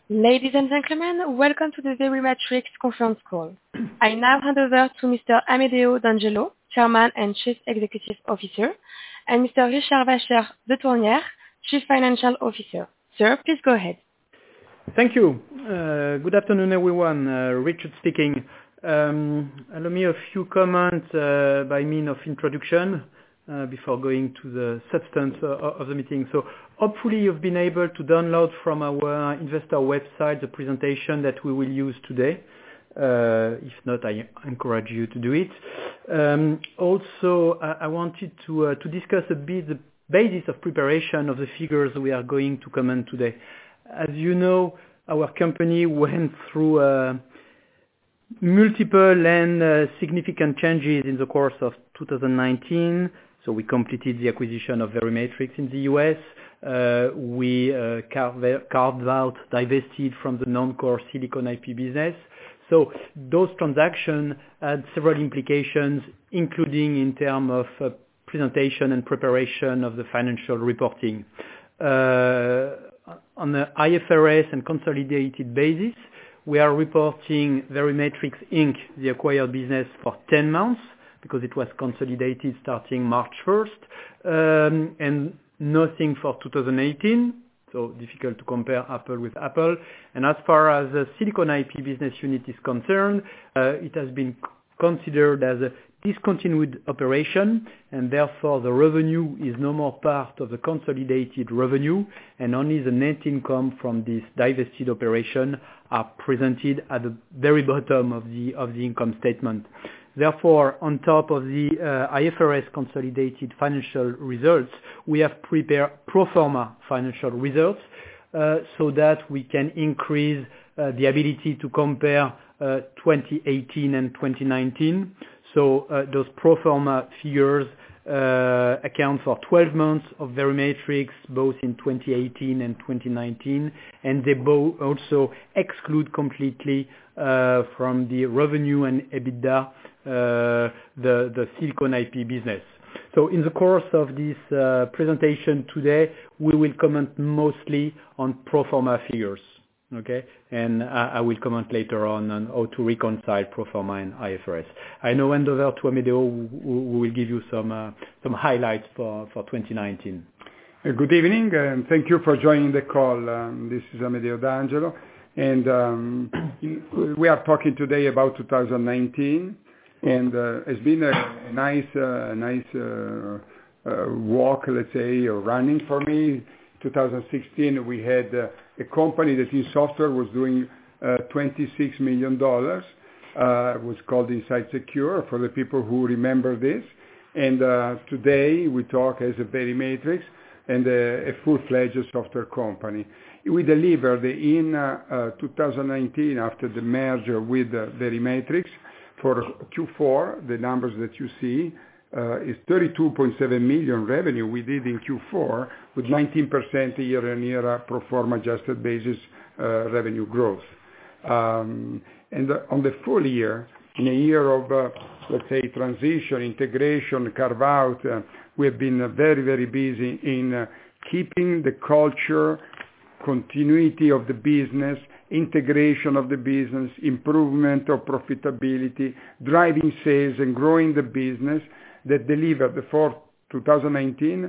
Ladies and gentlemen, welcome to the Verimatrix conference call. I now hand over to Mr. Amedeo D'Angelo, Chairman and Chief Executive Officer, and Mr. Richard Vacher de Tournière, Chief Financial Officer. Sir, please go ahead. Thank you. Good afternoon, everyone. Richard speaking. Allow me a few comments by means of introduction before going to the substance of the meeting. So hopefully you've been able to download from our investor website the presentation that we will use today. If not, I encourage you to do it. Also, I wanted to discuss a bit the basis of preparation of the figures we are going to comment today. As you know, our company went through multiple and significant changes in the course of 2019. So we completed the acquisition of Verimatrix in the US. We carved out, divested from the non-core Silicon IP business. So those transactions had several implications, including in terms of presentation and preparation of the financial reporting. On the IFRS and consolidated basis, we are reporting Verimatrix Inc., the acquired business, for 10 months, because it was consolidated starting March 1st, and nothing for 2018, so difficult to compare apple with apple. And as far as the Silicon IP business unit is concerned, it has been considered as a discontinued operation, and therefore the revenue is no more part of the consolidated revenue, and only the net income from this divested operation are presented at the very bottom of the income statement. Therefore, on top of the IFRS consolidated financial results, we have prepared pro forma financial results so that we can increase the ability to compare 2018 and 2019. So those pro forma figures account for 12 months of Verimatrix, both in 2018 and 2019, and they both also exclude completely from the revenue and EBITDA the Silicon IP business. So in the course of this presentation today, we will comment mostly on pro forma figures, okay? And I will comment later on how to reconcile pro forma and IFRS. I now hand over to Amedeo, who will give you some highlights for 2019. Good evening, and thank you for joining the call. This is Amedeo D'Angelo, and we are talking today about 2019. And it's been a nice walk, let's say, or running for me. 2016, we had a company that in software was doing $26 million. It was called Inside Secure, for the people who remember this. And today we talk as a Verimatrix and a full-fledged software company. We delivered in 2019, after the merger with Verimatrix, for Q4, the numbers that you see is 32.7 million revenue we did in Q4 with 19% year-on-year pro forma adjusted basis revenue growth. And on the full year, in a year of, let's say, transition, integration, carve out, we have been very, very busy in keeping the culture, continuity of the business, integration of the business, improvement of profitability, driving sales and growing the business that delivered for 2019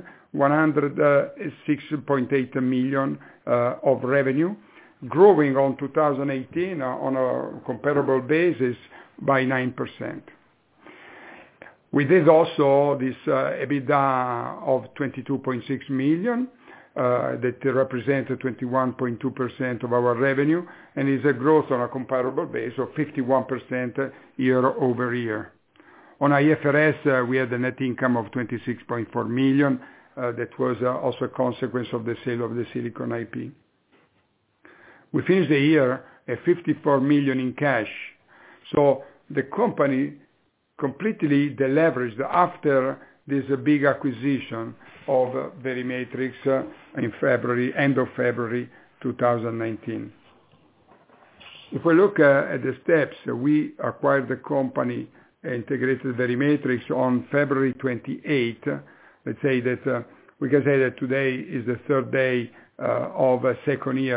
106.8 million of revenue, growing on 2018 on a comparable basis by 9%. We did also this EBITDA of 22.6 million, that represented 21.2% of our revenue, and is a growth on a comparable base of 51% year over year. On IFRS, we had a net income of 26.4 million. That was also a consequence of the sale of the Silicon IP. We finished the year at 54 million in cash. So the company completely deleveraged after this big acquisition of Verimatrix in February, end of February 2019. If we look at the steps, we acquired the company, integrated Verimatrix on February 28. Let's say that we can say that today is the third day of a second year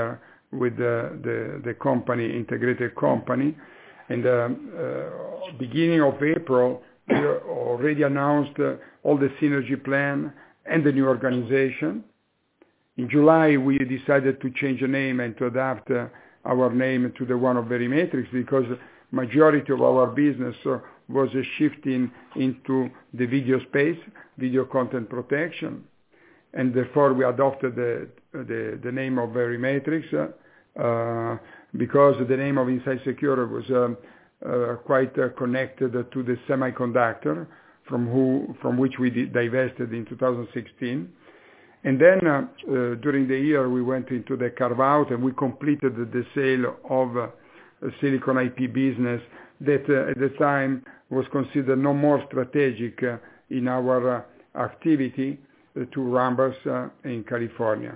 with the company, integrated company. And beginning of April, we already announced all the synergy plan and the new organization. In July, we decided to change the name and to adapt our name to the one of Verimatrix, because majority of our business was shifting into the video space, video content protection. And therefore, we adopted the name of Verimatrix because the name of Inside Secure was quite connected to the semiconductor from which we divested in 2016. And then during the year, we went into the carve-out and we completed the sale of a Silicon IP business that at the time was considered no more strategic in our activity to Rambus in California.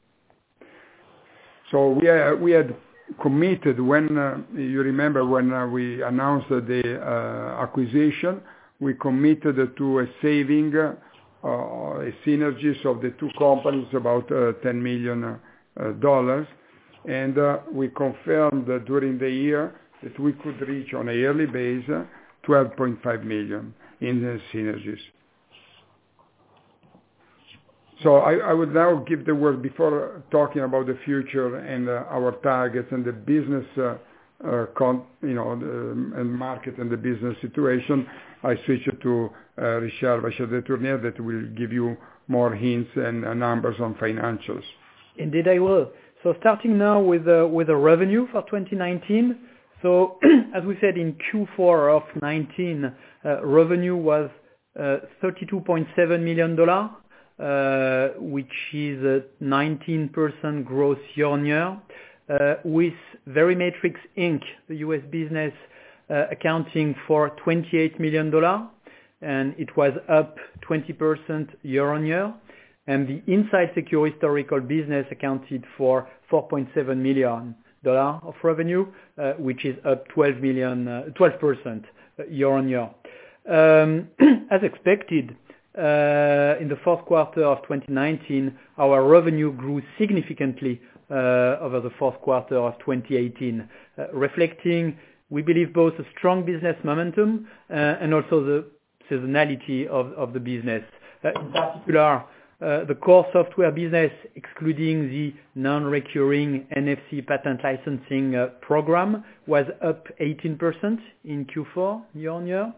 So we had committed when, you remember when we announced the acquisition, we committed to a saving, synergies of the two companies about $10 million. And we confirmed that during the year that we could reach on a yearly basis $12.5 million in the synergies. So I would now give the word, before talking about the future and our targets and the business, and market and the business situation, I switch it to Richard Vachon de Tournier that will give you more hints and numbers on financials. Indeed, I will. So starting now with the revenue for 2019. So as we said in Q4 of 19, revenue was $32.7 million, which is a 19% growth year-on-year, with Verimatrix Inc., the US business, accounting for $28 million, and it was up 20% year-on-year. And the Inside Secure historical business accounted for $4.7 million of revenue, which is up 12% year-on-year. As expected, in the fourth quarter of 2019, our revenue grew significantly over the fourth quarter of 2018, reflecting, we believe, both a strong business momentum and also the seasonality of the business. In particular, the core software business, excluding the non-recurring NFC patent licensing program, was up 18% in Q4 year-on-year.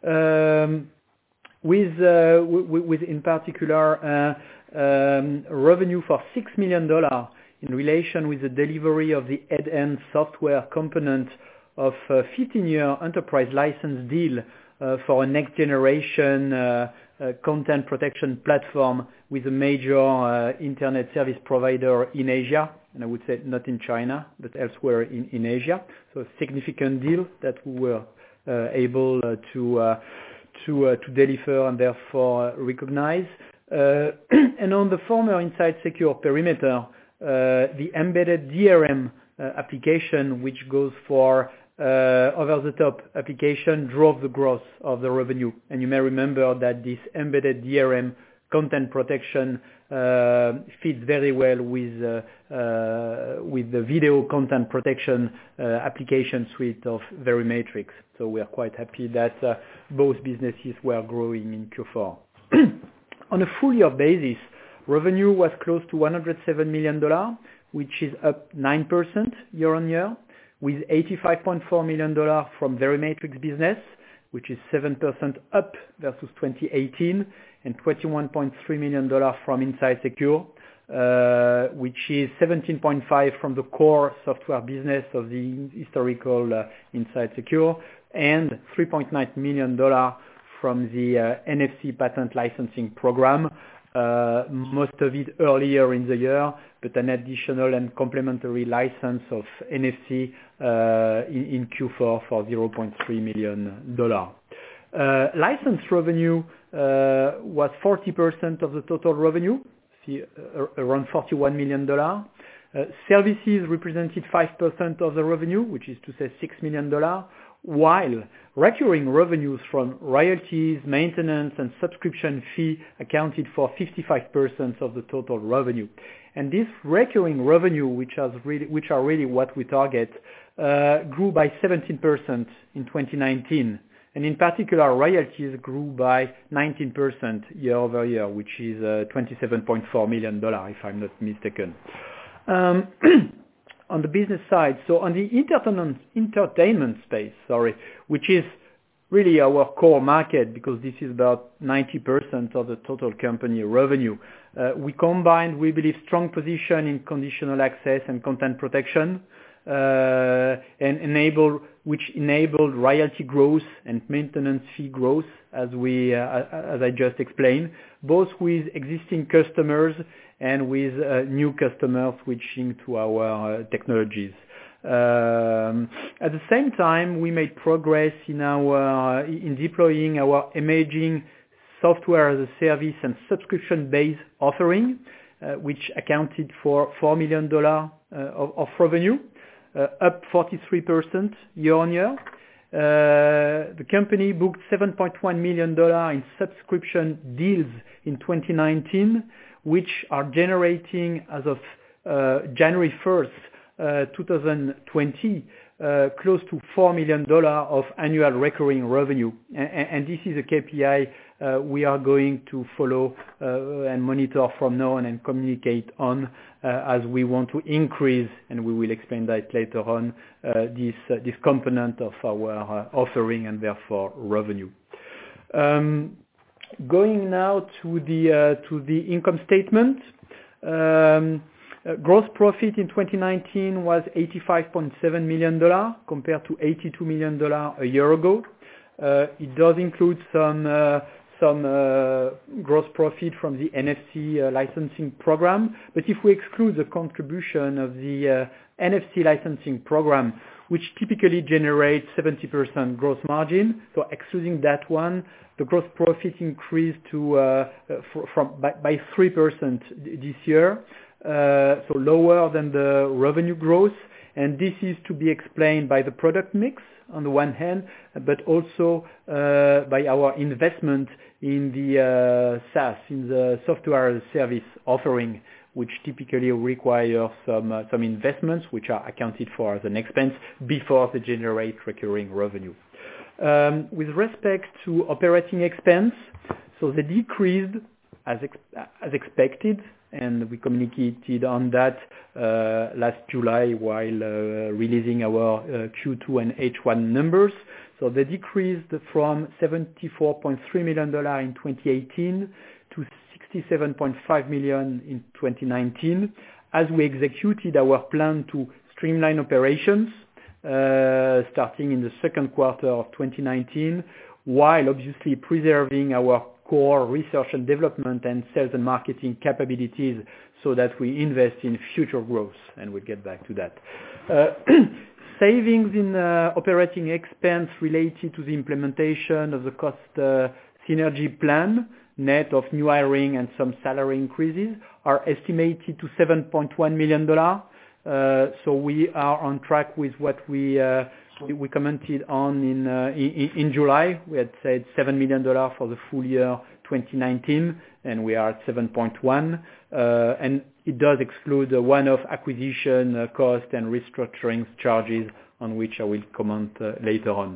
With in particular revenue for $6 million in relation with the delivery of the head-end software component of a 15-year enterprise license deal for a next-generation content protection platform with a major internet service provider in Asia, and I would say not in China, but elsewhere in Asia. So a significant deal that we were able to deliver and therefore recognize. And on the former Inside Secure perimeter, the embedded DRM application, which goes for over-the-top application, drove the growth of the revenue. And you may remember that this embedded DRM content protection fits very well with the video content protection application suite of Verimatrix. So we are quite happy that both businesses were growing in Q4. On a full year basis, revenue was close to $107 million, which is up 9% year on year, with $85.4 million from Verimatrix business, which is 7% up versus 2018, and $21.3 million from Inside Secure, which is 17.5% from the core software business of the historical Inside Secure, and $3.9 million from the NFC patent licensing program, most of it earlier in the year, but an additional and complementary license of NFC in Q4 for $0.3 million. License revenue was 40% of the total revenue, around $41 million. Services represented 5% of the revenue, which is to say $6 million, while recurring revenues from royalties, maintenance, and subscription fee accounted for 55% of the total revenue. And this recurring revenue, which are really what we target, grew by 17% in 2019. And in particular, royalties grew by 19% year over year, which is $27.4 million, if I'm not mistaken. On the business side, so on the entertainment space, which is really our core market because this is about 90% of the total company revenue. We combined, we believe, strong position in conditional access and content protection, which enabled royalty growth and maintenance fee growth, as I just explained, both with existing customers and with new customers switching to our technologies. At the same time, we made progress in deploying our emerging software as a service and subscription-based offering, which accounted for $4 million of revenue, up 43% year on year. The company booked $7.1 million in subscription deals in 2019, which are generating, as of January 1st, 2020, close to $4 million of annual recurring revenue. And this is a KPI we are going to follow and monitor from now on and communicate on as we want to increase, and we will explain that later on, this component of our offering and therefore revenue. Going now to the income statement. Gross profit in 2019 was $85.7 million compared to $82 million a year ago. It does include some gross profit from the NFC licensing program, but if we exclude the contribution of the NFC licensing program, which typically generates 70% gross margin, so excluding that one, the gross profit increased by 3% this year. So lower than the revenue growth, and this is to be explained by the product mix on the one hand, but also by our investment in the SaaS, in the software as a service offering, which typically require some investments which are accounted for as an expense before they generate recurring revenue. With respect to operating expense, so they decreased as expected, and we communicated on that last July while releasing our Q2 and H1 numbers. So they decreased from $74.3 million in 2018 to $67.5 million in 2019, as we executed our plan to streamline operations starting in the second quarter of 2019, while obviously preserving our core research and development and sales and marketing capabilities so that we invest in future growth, and we'll get back to that. Savings in operating expense related to the implementation of the cost synergy plan, net of new hiring and some salary increases, are estimated to $7.1 million. So we are on track with what we commented on in July. We had said $7 million for the full year 2019, and we are at 7.1. And it does exclude the one-off acquisition cost and restructuring charges, on which I will comment later on.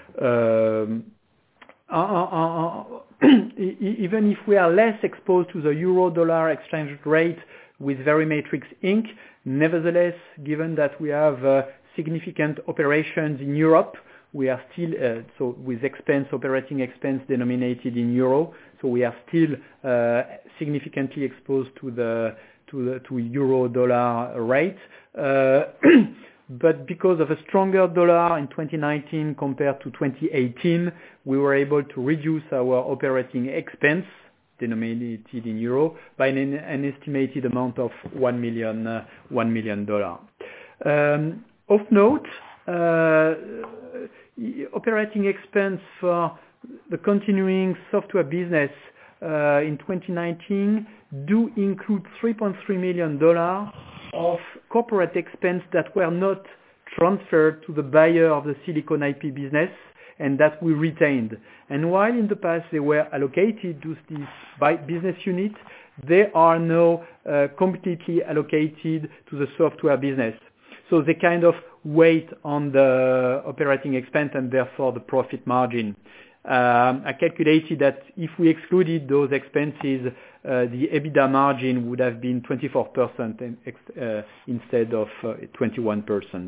Even if we are less exposed to the euro-dollar exchange rate with Verimatrix Inc., nevertheless, given that we have significant operations in Europe, we are still so with operating expense denominated in euro, so we are still significantly exposed to euro-dollar rate. But because of a stronger dollar in 2019 compared to 2018, we were able to reduce our operating expense denominated in euro by an estimated amount of $1 million. Of note, operating expense for the continuing software business in 2019 do include $3.3 million of corporate expense that were not transferred to the buyer of the Silicon IP business and that we retained. And while in the past they were allocated to this business unit, they are now completely allocated to the software business. So they kind of weight on the operating expense and therefore the profit margin. I calculated that if we excluded those expenses, the EBITDA margin would have been 24% instead of 21%.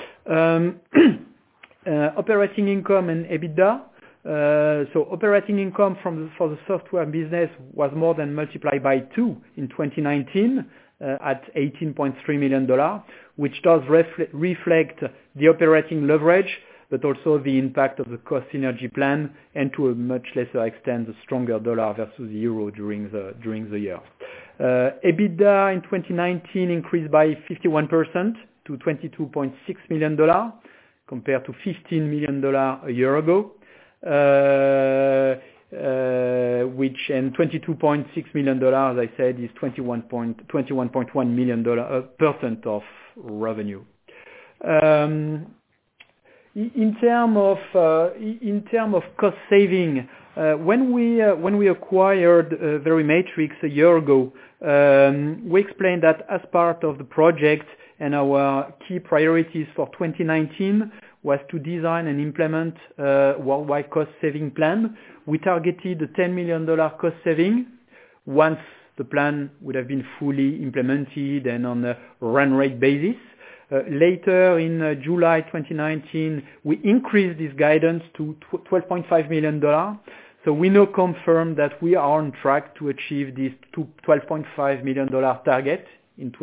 Operating income and EBITDA. So operating income for the software business was more than multiplied by 2 in 2019 at $18.3 million, which does reflect the operating leverage, but also the impact of the cost synergy plan, and to a much lesser extent, the stronger dollar versus the euro during the year. EBITDA in 2019 increased by 51% to $22.6 million, compared to $15 million a year ago, which and $22.6 million, as I said, is 21.1 million percent of revenue. In term of cost saving, when we acquired Verimatrix a year ago, we explained that as part of the project and our key priorities for 2019 was to design and implement a worldwide cost saving plan. We targeted a $10 million cost saving once the plan would have been fully implemented and on a run rate basis. Later in July 2019, we increased this guidance to $12.5 million. So we now confirm that we are on track to achieve this $12.5 million target in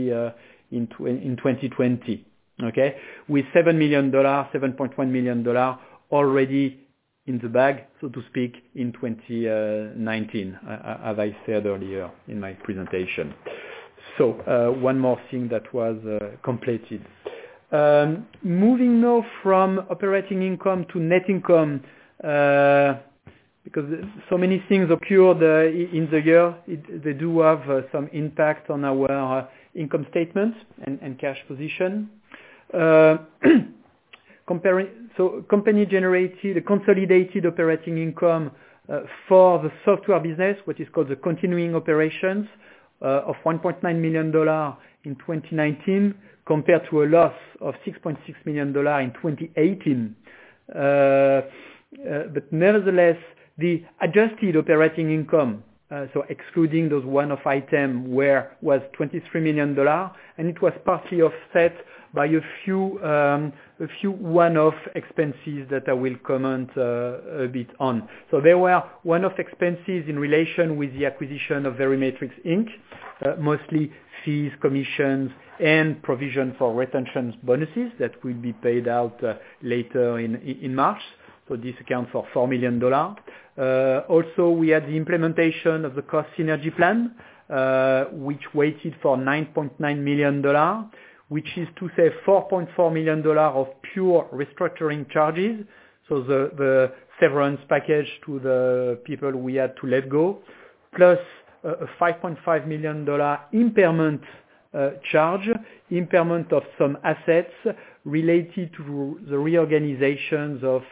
2020. Okay, with $7.1 million already in the bag, so to speak, in 2019, as I said earlier in my presentation. So one more thing that was completed. Moving now from operating income to net income, because so many things occurred in the year, they do have some impact on our income statement and cash position. Company generated a consolidated operating income for the software business, what is called the continuing operations, of $1.9 million in 2019, compared to a loss of $6.6 million in 2018. But nevertheless, the adjusted operating income, so excluding those one-off items, was $23 million, and it was partly offset by a few one-off expenses that I will comment a bit on. So there were one-off expenses in relation with the acquisition of Verimatrix Inc., mostly fees, commissions, and provision for retention bonuses that will be paid out later in March. So this accounts for $4 million. Also, we had the implementation of the cost synergy plan, which weighted for $9.9 million, which is to say $4.4 million of pure restructuring charges. So the severance package to the people we had to let go, plus a $5.5 million impairment charge, impairment of some assets related to the reorganization of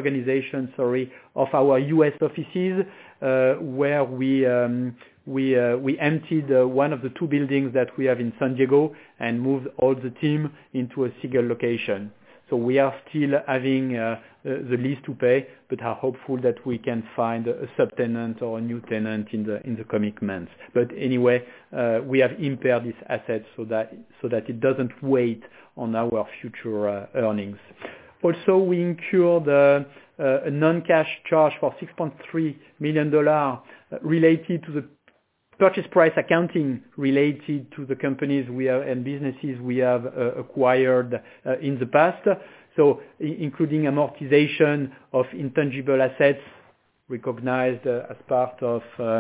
our U.S. offices, where we emptied one of the 2 buildings that we have in San Diego and moved all the team into a single location. So we are still having the lease to pay, but are hopeful that we can find a subtenant or a new tenant in the coming months. But anyway, we have impaired these assets so that it doesn't weigh on our future earnings. Also, we incurred a non-cash charge for $6.3 million related to the purchase price accounting related to the companies we have and businesses we have acquired in the past. So including amortization of intangible assets recognized as part of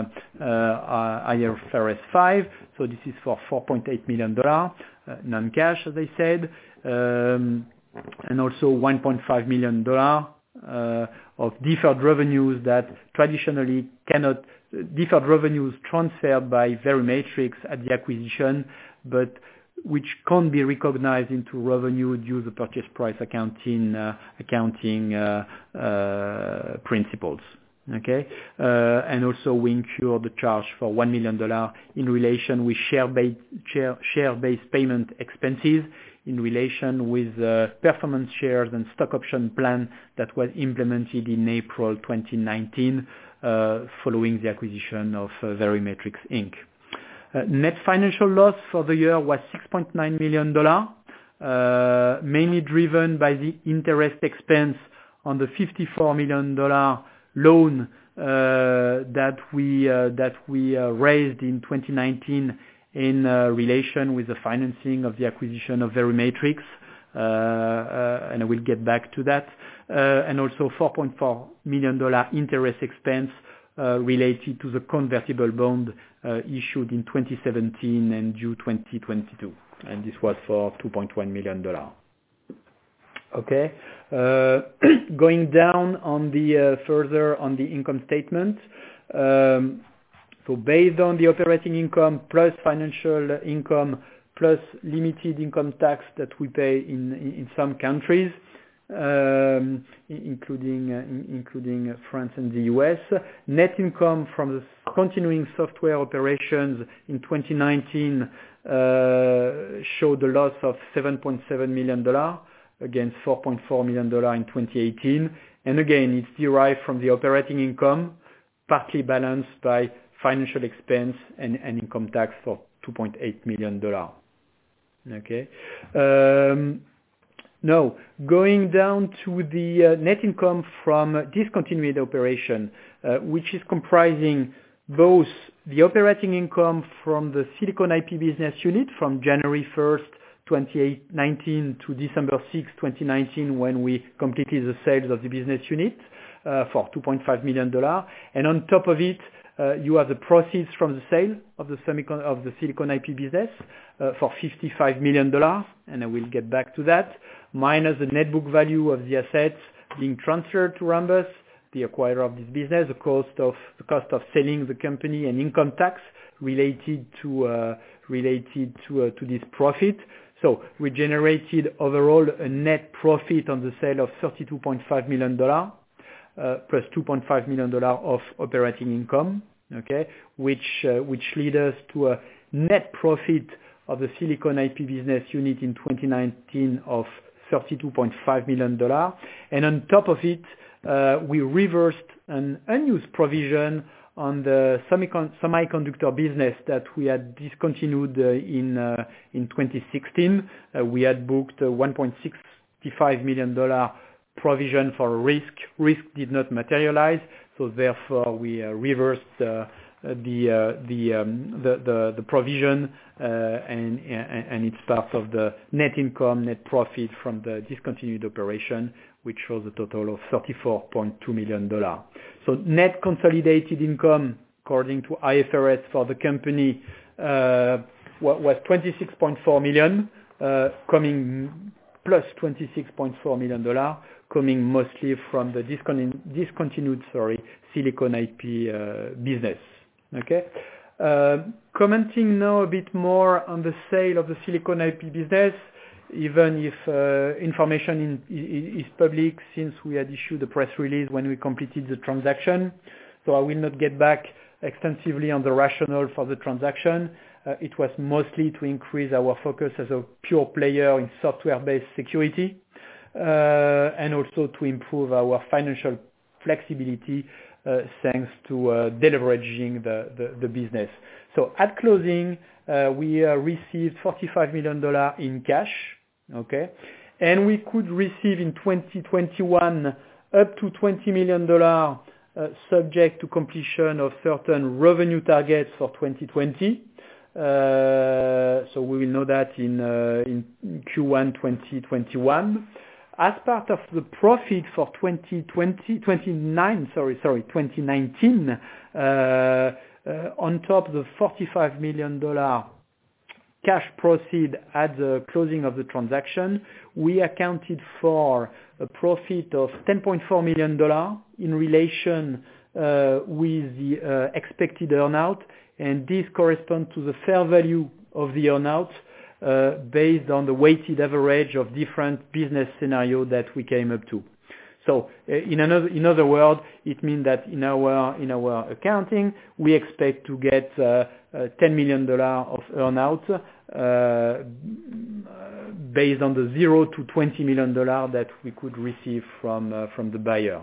IFRS 5. So this is for $4.8 million, non-cash, as I said, and also $1.5 million of deferred revenues that traditionally cannot, deferred revenues transferred by Verimatrix at the acquisition, but which can't be recognized into revenue due to the purchase price accounting principles. Okay, and also we incurred the charge for $1 million in relation with share-based payment expenses in relation with performance shares and stock option plan that was implemented in April 2019 following the acquisition of Verimatrix Inc. Net financial loss for the year was $6.9 million, mainly driven by the interest expense on the $54 million loan that we raised in 2019 in relation with the financing of the acquisition of Verimatrix, and I will get back to that, and also $4.4 million interest expense related to the convertible bond issued in 2017 and due 2022, and this was for $2.1 million. Okay, going down on the further on the income statement. So based on the operating income plus financial income plus limited income tax that we pay in some countries, including France and the US, net income from the continuing software operations in 2019 showed a loss of $7.7 million against $4.4 million in 2018. And again, it's derived from the operating income, partly balanced by financial expense and income tax for $2.8 million. Okay. Now, going down to the net income from discontinued operation, which is comprising both the operating income from the Silicon IP business unit from January 1st, 2019 to December 6, 2019, when we completed the sales of the business unit for $2.5 million. And on top of it, you have the proceeds from the sale of the Silicon IP business for $55 million, and I will get back to that, minus the net book value of the assets being transferred to Rambus, the acquirer of this business, the cost of selling the company, and income tax related to this profit. So we generated overall a net profit on the sale of $32.5 million plus $2.5 million of operating income. Okay, which lead us to a net profit of the Silicon IP business unit in 2019 of $32.5 million. And on top of it, we reversed an unused provision on the semiconductor business that we had discontinued in 2016. We had booked a $1.65 million provision for risk. Risk did not materialize, so therefore we reversed the provision, and it's part of the net income, net profit from the discontinued operation, which shows a total of $34.2 million. So net consolidated income, according to IFRS for the company, was $26.4 million, coming plus $26.4 million, coming mostly from the discontinued Silicon IP business. Okay. Commenting now a bit more on the sale of the Silicon IP business, even if information is public since we had issued a press release when we completed the transaction. So I will not get back extensively on the rationale for the transaction. It was mostly to increase our focus as a pure player in software-based security, and also to improve our financial flexibility thanks to deleveraging the business. So at closing, we received $45 million in cash, okay, and we could receive in 2021 up to $20 million subject to completion of certain revenue targets for 2020. So we will know that in Q1 2021. As part of the profit for 2019, on top of the $45 million cash proceed at the closing of the transaction, we accounted for a profit of $10.4 million in relation with the expected earnout, and this corresponds to the fair value of the earnout based on the weighted average of different business scenarios that we came up to. So in other words, it means that in our accounting, we expect to get $10 million of earnout based on the $0 to $20 million that we could receive from the buyer.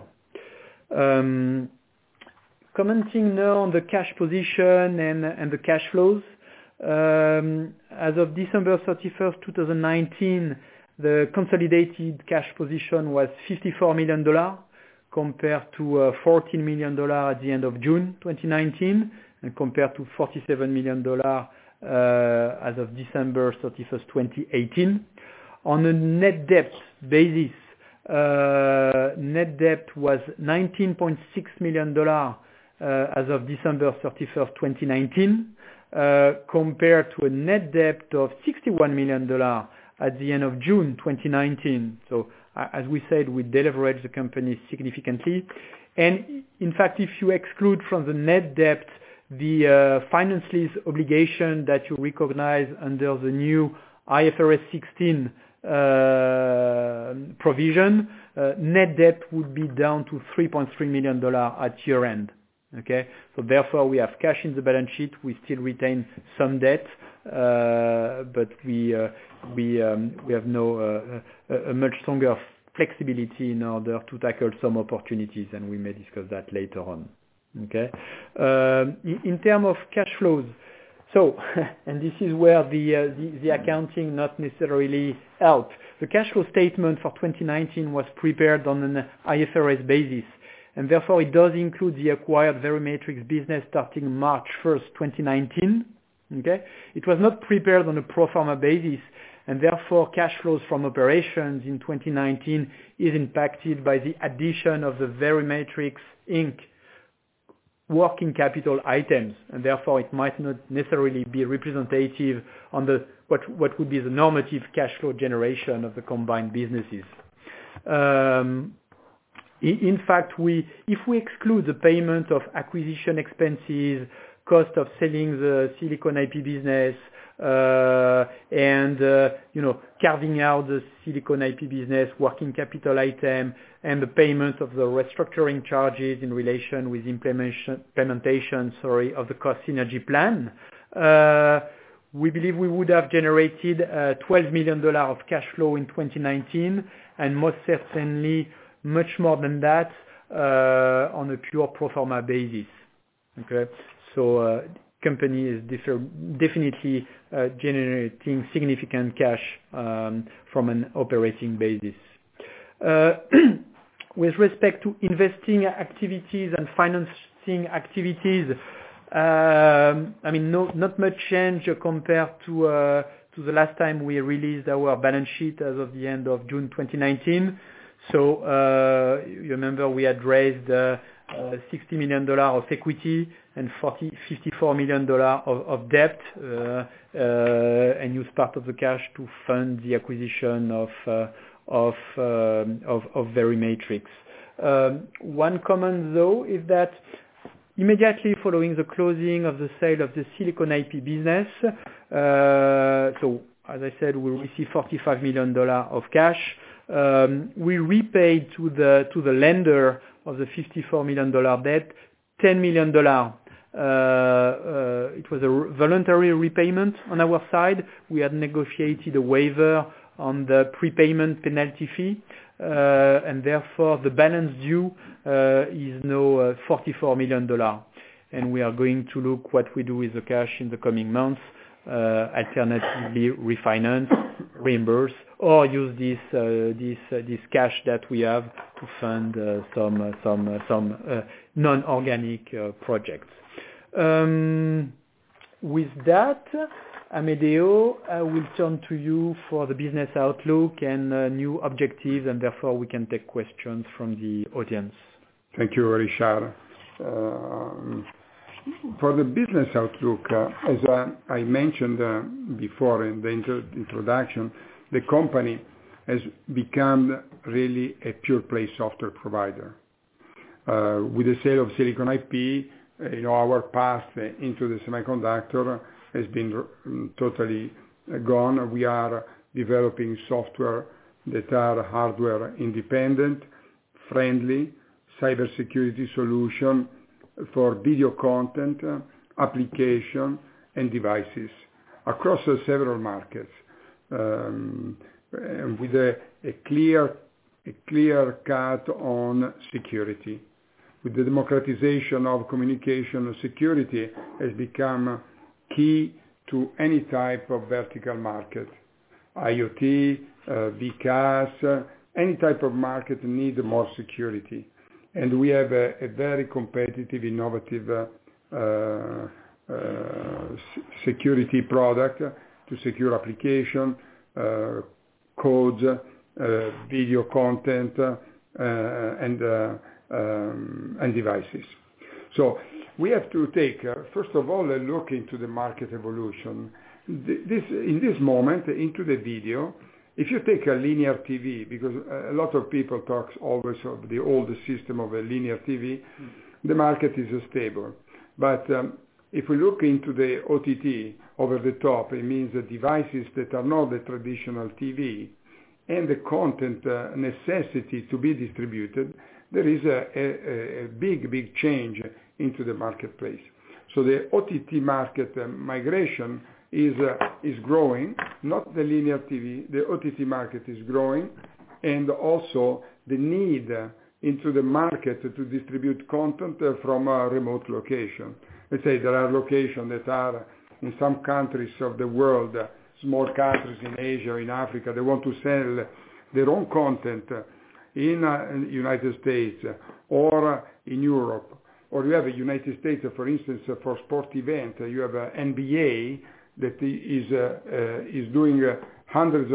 Commenting now on the cash position and the cash flows. As of December 31st, 2019, the consolidated cash position was $54 million compared to $14 million at the end of June 2019 and compared to $47 million as of December 31st, 2018. On a net debt basis, net debt was $19.6 million as of December 31st, 2019, compared to a net debt of $61 million at the end of June 2019. So as we said, we deleveraged the company significantly. And in fact, if you exclude from the net debt the finance lease obligation that you recognize under the new IFRS 16 provision, net debt would be down to $3.3 million at year end. Okay, so therefore we have cash in the balance sheet. We still retain some debt, but we have a much stronger flexibility in order to tackle some opportunities, and we may discuss that later on. Okay, in terms of cash flows, so and this is where the accounting not necessarily helped. The cash flow statement for 2019 was prepared on an IFRS basis, and therefore it does include the acquired Verimatrix business starting March 1st, 2019. Okay, it was not prepared on a pro forma basis, and therefore cash flows from operations in 2019 is impacted by the addition of the Verimatrix Inc. working capital items, and therefore it might not necessarily be representative on what would be the normative cash flow generation of the combined businesses. In fact, if we exclude the payment of acquisition expenses, cost of selling the Silicon IP business, and carving out the Silicon IP business working capital item, and the payment of the restructuring charges in relation with implementation of the cost synergy plan, we believe we would have generated $12 million of cash flow in 2019, and most certainly much more than that on a pure pro forma basis. Okay, so company is definitely generating significant cash from an operating basis. With respect to investing activities and financing activities, not much change compared to the last time we released our balance sheet as of the end of June 2019. So you remember we had raised $60 million of equity and $54 million of debt, and used part of the cash to fund the acquisition of Verimatrix. One comment though is that immediately following the closing of the sale of the Silicon IP business, so as I said, we received $45 million of cash. We repaid to the lender of the $54 million debt $10 million. It was a voluntary repayment on our side. We had negotiated a waiver on the prepayment penalty fee, and therefore the balance due is now $44 million. And we are going to look what we do with the cash in the coming months, alternatively refinance, reimburse, or use this cash that we have to fund some non-organic projects. With that, Amedeo, I will turn to you for the business outlook and new objectives, and therefore we can take questions from the audience. Thank you, Richard. For the business outlook, as I mentioned before in the introduction, the company has become really a pure play software provider. With the sale of Silicon IP, our path into the semiconductor has been totally gone. We are developing software that are hardware independent, friendly cybersecurity solution for video content, application, and devices across several markets, with a clear cut on security. With the democratization of communication, security has become key to any type of vertical market. IoT, VCaaS, any type of market need more security. And we have a very competitive, innovative security product to secure application, codes, video content, and devices. So we have to take, first of all, a look into the market evolution. In this moment, into the video, if you take a linear TV, because a lot of people talk always of the old system of a linear TV, the market is stable. But if we look into the OTT, over the top, it means the devices that are not the traditional TV, and the content necessity to be distributed, there is a big change into the marketplace. So the OTT market migration is growing, not the linear TV. The OTT market is growing, and also the need into the market to distribute content from a remote location. Let's say there are locations that are in some countries of the world, small countries in Asia, in Africa, they want to sell their own content in the United States or in Europe. Or you have a United States, for instance, for sport event, you have an NBA that is doing hundreds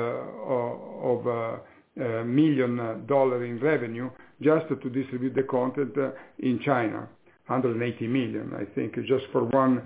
of $1 million in revenue just to distribute the content in China, 180 million, I think, just for one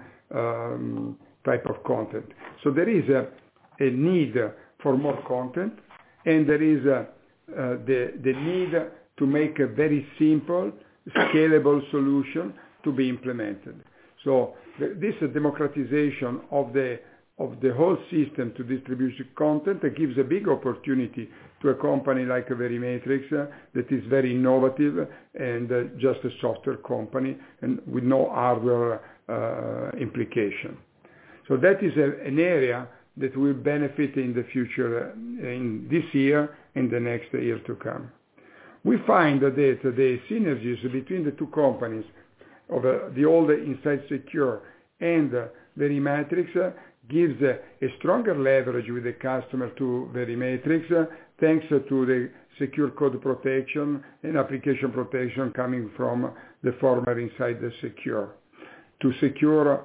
type of content. So there is a need for more content, and there is the need to make a very simple, scalable solution to be implemented. So this democratization of the whole system to distribute content gives a big opportunity to a company like Verimatrix that is very innovative and just a software company and with no hardware implication. So that is an area that will benefit in the future, in this year and the next year to come. We find that the synergies between the two companies of the old Inside Secure and Verimatrix gives a stronger leverage with the customer to Verimatrix, thanks to the secure code protection and application protection coming from the former Inside Secure. To secure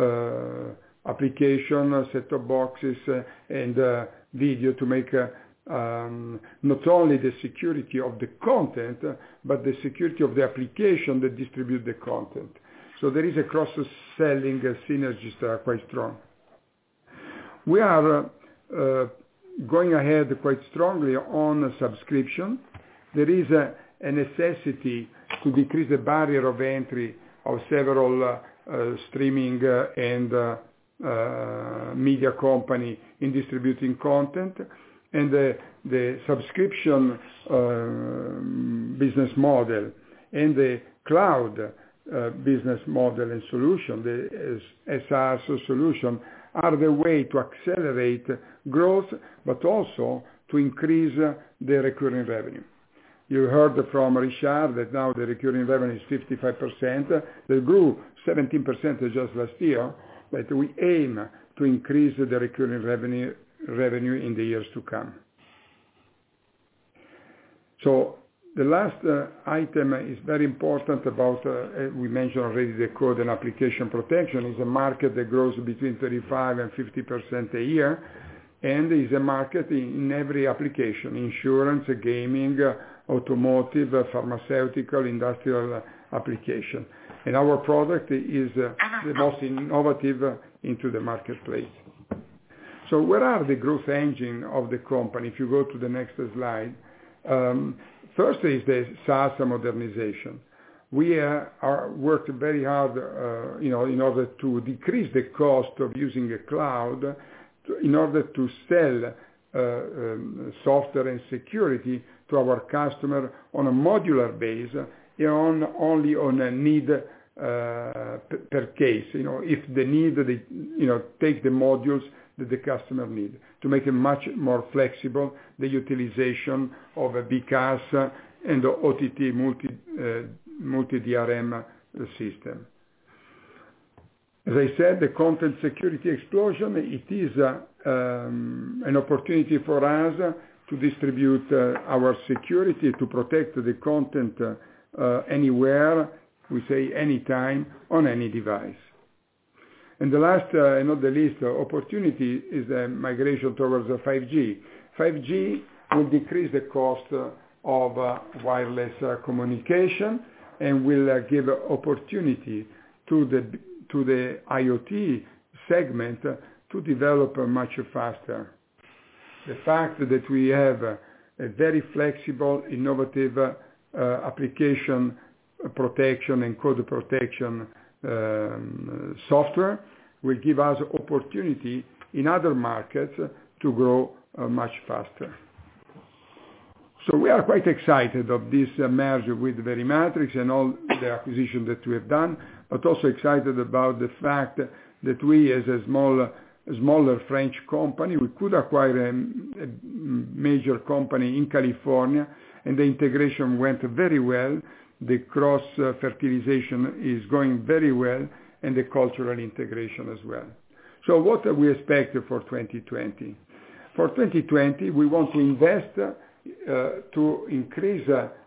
application, set-top boxes, and video to make not only the security of the content, but the security of the application that distribute the content. So there is a cross-selling synergies that are quite strong. We are going ahead quite strongly on subscription. There is a necessity to decrease the barrier of entry of several streaming and media company in distributing content, and the subscription business model and the cloud business model and solution, the SaaS solution, are the way to accelerate growth, but also to increase the recurring revenue. You heard from Richard that now the recurring revenue is 55%. They grew 17% just last year, but we aim to increase the recurring revenue in the years to come. So the last item is very important about, we mentioned already the code and application protection is a market that grows between 35 and 50% a year, and is a market in every application, insurance, gaming, automotive, pharmaceutical, industrial application. And our product is the most innovative into the marketplace. So where are the growth engine of the company? If you go to the next slide. First is the SaaS modernization. We are worked very hard, in order to decrease the cost of using a cloud, in order to sell software and security to our customer on a modular base, only on a need per case. If the need, take the modules that the customer need to make it much more flexible, the utilization of a BCAS and the OTT multi-DRM system. As I said, the content security explosion, it is an opportunity for us to distribute our security, to protect the content anywhere, we say anytime, on any device. And the last, not the least, opportunity is the migration towards 5G. 5G will decrease the cost of wireless communication and will give opportunity to the IoT segment to develop much faster. The fact that we have a very flexible, innovative application protection and code protection software will give us opportunity in other markets to grow much faster. So we are quite excited of this merger with Verimatrix and all the acquisition that we have done, but also excited about the fact that we, as a smaller French company, we could acquire a major company in California, and the integration went very well. The cross-fertilization is going very well, and the cultural integration as well. So what do we expect for 2020? For 2020, we want to invest to increase,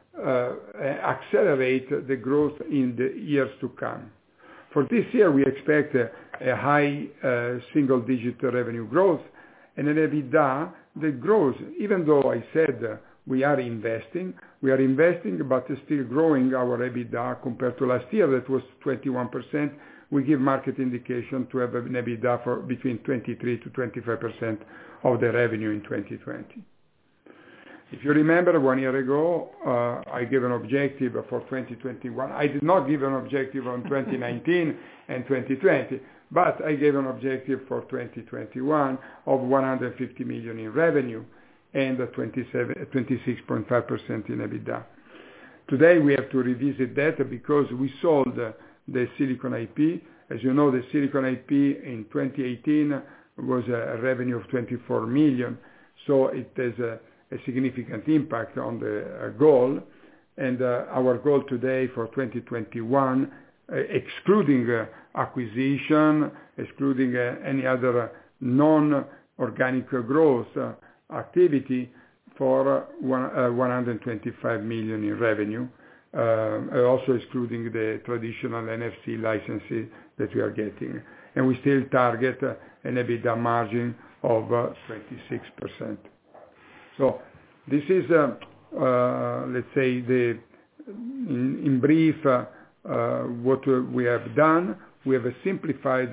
accelerate the growth in the years to come. For this year, we expect a high single-digit revenue growth and an EBITDA that grows, even though I said we are investing, but still growing our EBITDA compared to last year, that was 21%. We give market indication to have an EBITDA for between 23 to 25% of the revenue in 2020. If you remember 1 year ago, I gave an objective for 2021. I did not give an objective on 2019 and 2020, but I gave an objective for 2021 of 150 million in revenue and 26.5% in EBITDA. Today we have to revisit that because we sold the Silicon IP. As you know, the Silicon IP in 2018 was a revenue of 24 million, so it has a significant impact on the goal. And our goal today for 2021, excluding acquisition, excluding any other non-organic growth activity, for 125 million in revenue, also excluding the traditional NFC licenses that we are getting. And we still target an EBITDA margin of 26%. So this is, let's say, in brief, what we have done. We have simplified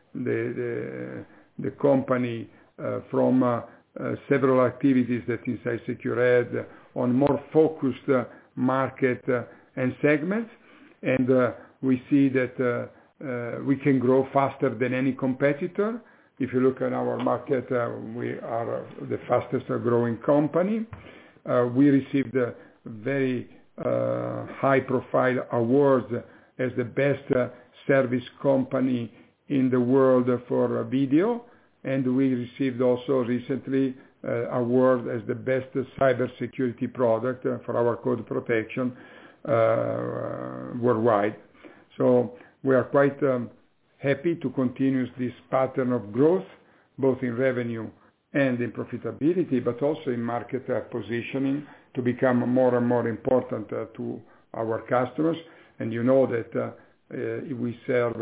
the company from several activities that Inside Secure had on more focused market and segments, and we see that we can grow faster than any competitor. If you look at our market, we are the fastest growing company. We received very high-profile awards as the best service company in the world for video, and we received also recently award as the best cybersecurity product for our code protection worldwide. So we are quite happy to continue this pattern of growth, both in revenue and in profitability, but also in market positioning to become more and more important to our customers. And you know that we serve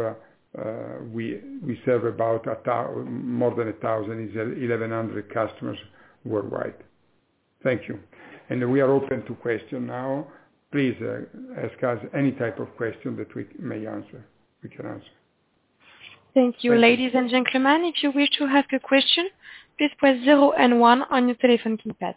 about more than 1,100 customers worldwide. Thank you. And we are open to question now. Please ask us any type of question that we may answer. We can answer. Thank you. Ladies and gentlemen, if you wish to ask a question, please press 0 and 1 on your telephone keypad.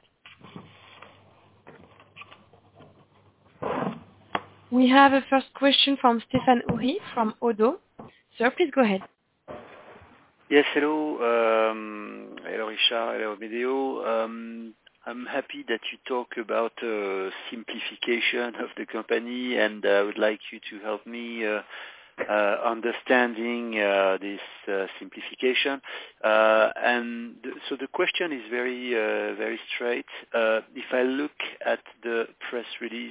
We have a first question from Stéphane Houri from Oddo. Sir, please go ahead. Yes, hello. Hello, Richard. Hello, Amedeo. I'm happy that you talk about simplification of the company, and I would like you to help me understanding this simplification. So the question is very straight. If I look at the press release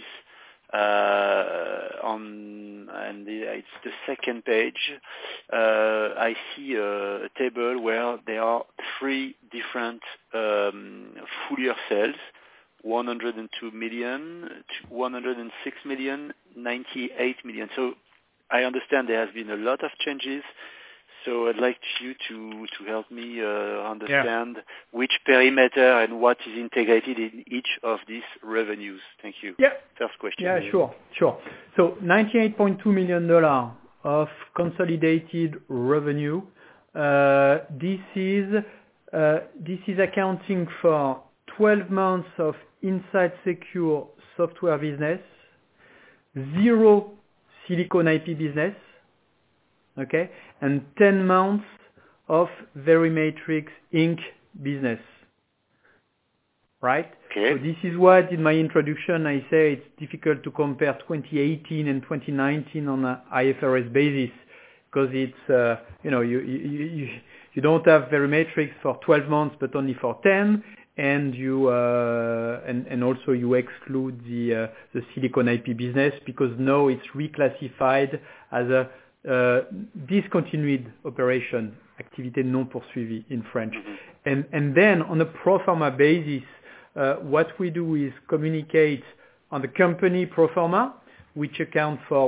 it's the second page, I see a table where there are three different full year sales: 102 million, 106 million, 98 million. So I understand there has been a lot of changes, so I'd like you to help me understand which perimeter and what is integrated in each of these revenues. Thank you. Yeah. First question. Yeah, sure. So $98.2 million of consolidated revenue. This is accounting for 12 months of Inside Secure software business, 0 Silicon IP business, okay, and 10 months of Verimatrix Inc. business, right? Okay. So this is what in my introduction I say it's difficult to compare 2018 and 2019 on an IFRS basis because it's you don't have Verimatrix for 12 months but only for 10. And you and also you exclude the Silicon IP business because now it's reclassified as a discontinued operation, activité non poursuivie in French. Mm-hmm. And then on a pro forma basis, what we do is communicate on the company pro forma, which accounts for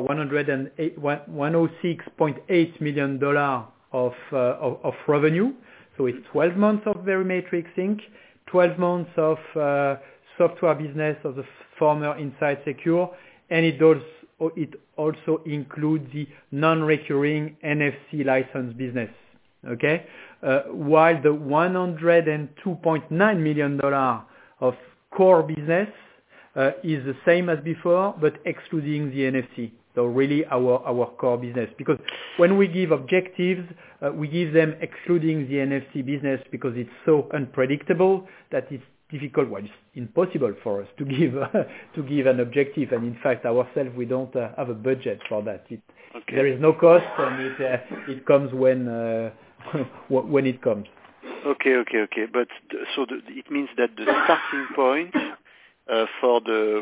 $106.8 million of revenue. So it's 12 months of Verimatrix Inc., 12 months of software business of the former Inside Secure, and it also includes the non-recurring NFC license business. Okay, while the $102.9 million of core business is the same as before, but excluding the NFC. So really our core business. Because when we give objectives, we give them excluding the NFC business because it's so unpredictable that it's difficult, well, it's impossible for us to give an objective. And in fact, ourselves, we don't have a budget for that. There is no cost, and it comes when it comes. Okay. But it means that the starting point for the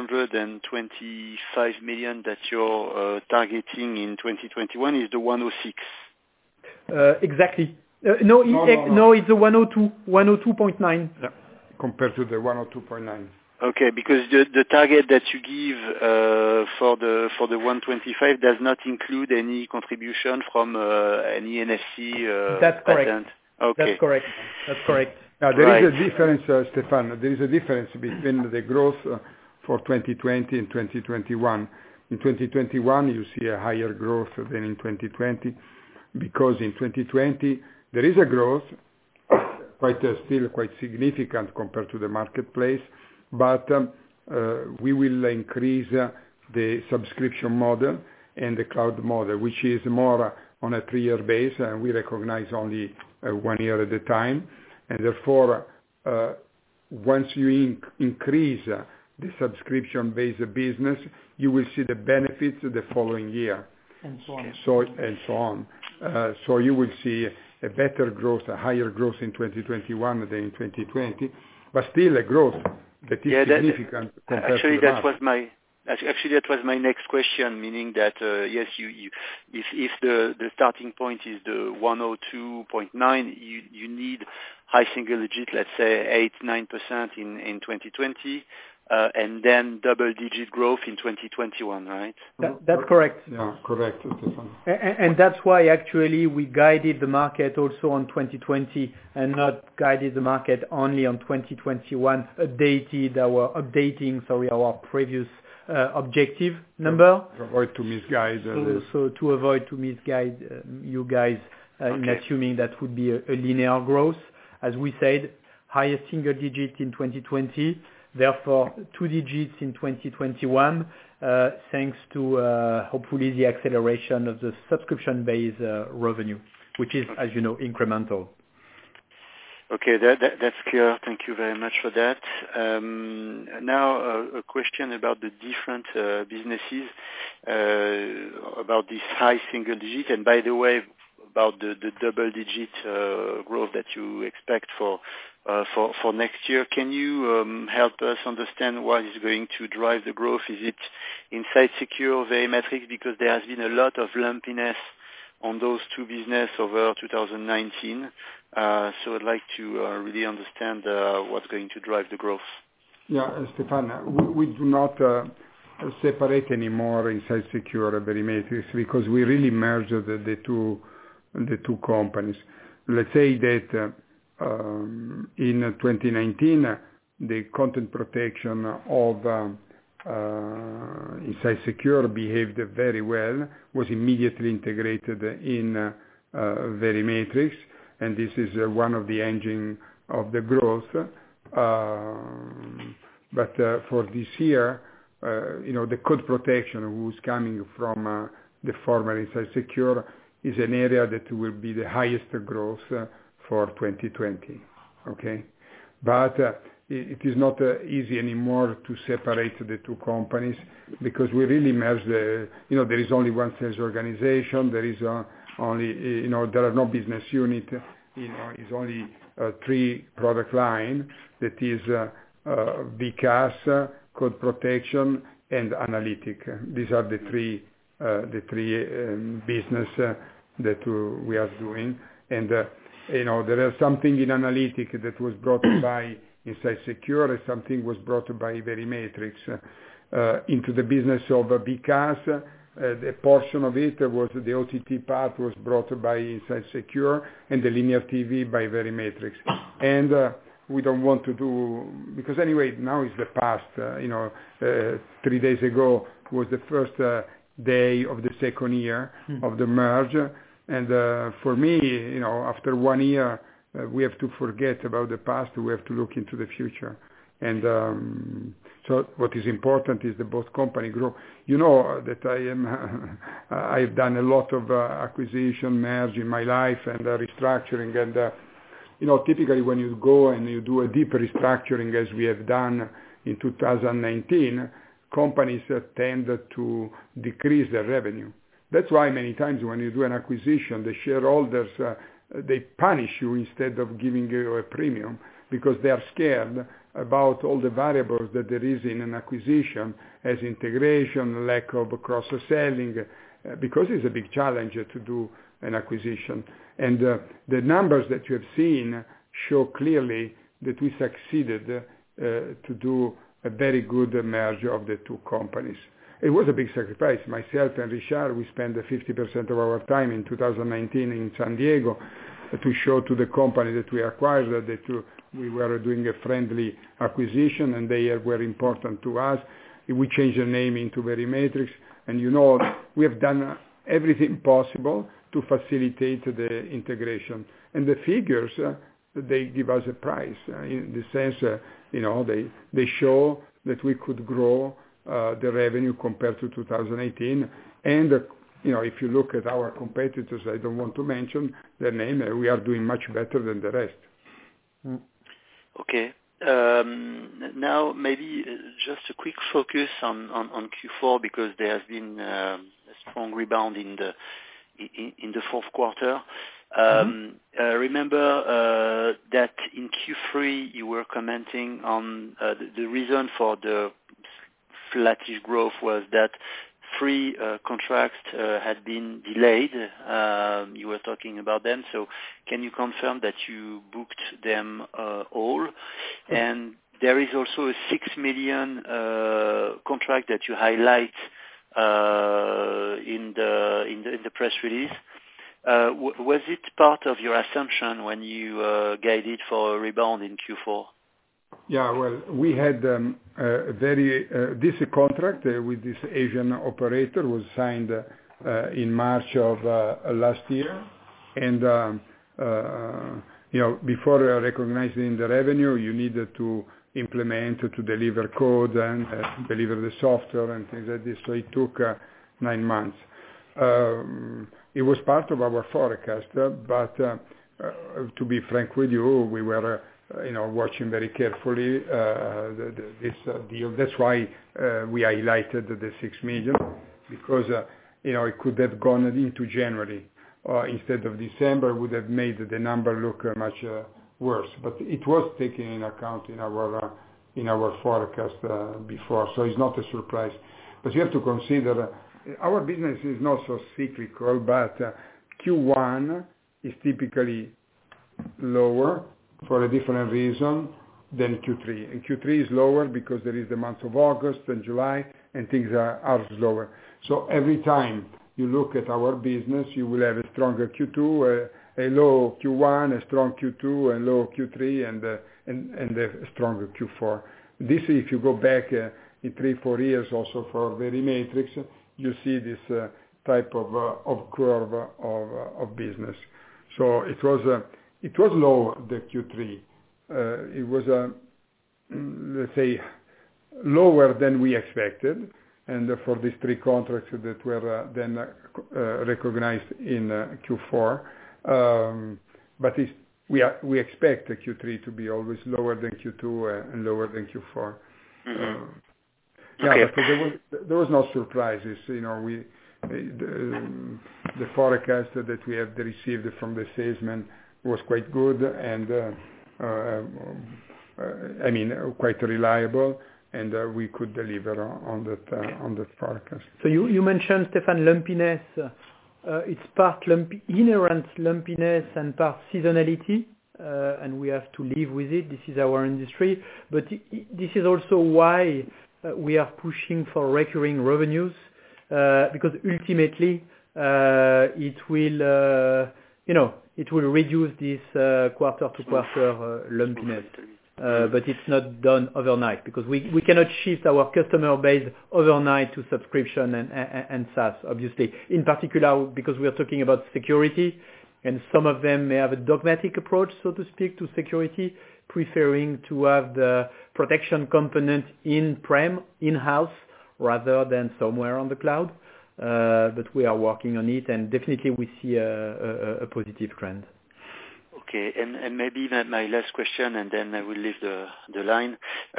125 million that you're targeting in 2021 is the 106. Exactly. No, it's the 102.9. Yeah, compared to the 102.9. Okay, because the target that you give for the 125 does not include any contribution from any NFC That's correct. patent. Okay. That's correct. Now, there is a difference, Stefan. There is a difference between the growth for 2020 and 2021. In 2021, you see a higher growth than in 2020, because in 2020 there is a growth, still quite significant compared to the marketplace, but we will increase the subscription model and the cloud model, which is more on a 3-year base, and we recognize only 1 year at a time. And therefore, once you increase the subscription-based business, you will see the benefits the following year. And so on. So you will see a better growth, a higher growth in 2021 than in 2020, but still a growth that is significant compared to the market. Actually, that was my next question, meaning that, yes, if the starting point is the 102.9, you need high single digit, let's say 8-9% in 2020, and then double-digit growth in 2021, right? That's correct. Yeah, correct, Stefan. And that's why actually we guided the market also on 2020 and not guided the market only on 2021, updating our previous objective number. To avoid to misguide. So to avoid to misguide you guys in assuming that would be a linear growth. As we said, highest single digit in 2020, therefore 2 digits in 2021, thanks to hopefully the acceleration of the subscription-based revenue, which is, as you know, incremental. Okay, that's clear. Thank you very much for that. Now, a question about the different businesses, about this high single digit, and by the way, about the double digit growth that you expect for next year. Can you help us understand what is going to drive the growth? Is it Inside Secure, Verimatrix? Because there has been a lot of lumpiness on those two business over 2019. So I'd like to really understand what's going to drive the growth. Yeah, Stéphane, we do not separate anymore Inside Secure and Verimatrix because we really merged the two companies. Let's say that in 2019, the content protection of Inside Secure behaved very well, was immediately integrated in Verimatrix, and this is one of the engine of the growth. But for this year, the code protection who's coming from the former Inside Secure is an area that will be the highest growth for 2020. Okay, but it is not easy anymore to separate the two companies because we really merge there is only one sales organization. There is only, there are no business unit. It's only 3 product line. That is BCAS, code protection, and analytic. These are the three business that we are doing. And there is something in analytic that was brought by Inside Secure, and something was brought by Verimatrix into the business of BCAS. A portion of it was the OTT part was brought by Inside Secure, and the linear TV by Verimatrix. And we don't want to do, because anyway now is the past. 3 days ago was the first day of the second year of the merge, and for me, after 1 year, we have to forget about the past. We have to look into the future. And so what is important is that both company grow. You know that I've done a lot of acquisition, merge in my life, and restructuring. And typically when you go and you do a deep restructuring, as we have done in 2019, companies tend to decrease their revenue. That's why many times when you do an acquisition, the shareholders they punish you instead of giving you a premium, because they are scared about all the variables that there is in an acquisition, as integration, lack of cross-selling, because it's a big challenge to do an acquisition. And the numbers that you have seen show clearly that we succeeded to do a very good merge of the two companies. It was a big sacrifice. Myself and Richard, we spent 50% of our time in 2019 in San Diego to show to the company that we acquired that we were doing a friendly acquisition, and they were important to us. We changed the name into Verimatrix, and we have done everything possible to facilitate the integration. And the figures, they give us a price in the sense, they show that we could grow the revenue compared to 2018. And if you look at our competitors, I don't want to mention their name, we are doing much better than the rest. Okay. Now maybe just a quick focus on Q4, because there has been a strong rebound in the fourth quarter. Remember that in Q3 you were commenting on the reason for the flattish growth was that 3 contracts had been delayed. You were talking about them, so can you confirm that you booked them all? And there is also a 6 million contract that you highlight in the press release. Was it part of your assumption when you guided for a rebound in Q4? Yeah, well, we had this contract with this Asian operator was signed in March of last year, and before recognizing the revenue, you needed to implement, to deliver code and deliver the software and things like this. So it took 9 months. It was part of our forecast, but to be frank with you, we were watching very carefully this deal. That's why we highlighted the 6 million, because it could have gone into January instead of December, would have made the number look much worse. But it was taken in account in our forecast before, so it's not a surprise. But you have to consider our business is not so cyclical, but Q1 is typically lower for a different reason than Q3. And Q3 is lower because there is the month of August and July, and things are slower. So every time you look at our business, you will have a stronger Q2, a low Q1, a strong Q2, and low Q3, and a stronger Q4. This, if you go back in 3-4 years, also for Verimatrix, you see this type of curve of business. So it was low, the Q3. It was let's say lower than we expected, and for these 3 contracts that were then recognized in Q4. But we expect the Q3 to be always lower than Q2 and lower than Q4. Okay. But there was no surprises. The forecast that we have received from the salesman was quite good and quite reliable, and we could deliver on that forecast. So you mentioned, Stefan, lumpiness. It's part inherent lumpiness and part seasonality, and we have to live with it. This is our industry, but this is also why we are pushing for recurring revenues, because ultimately it will reduce this quarter-to-quarter lumpiness. But it's not done overnight, because we cannot shift our customer base overnight to subscription and SaaS, obviously. In particular, because we are talking about security, and some of them may have a dogmatic approach, so to speak, to security, preferring to have the protection component in-house, rather than somewhere on the cloud. But we are working on it, and definitely we see a positive trend. Okay, and maybe my last question, and then I will leave the line.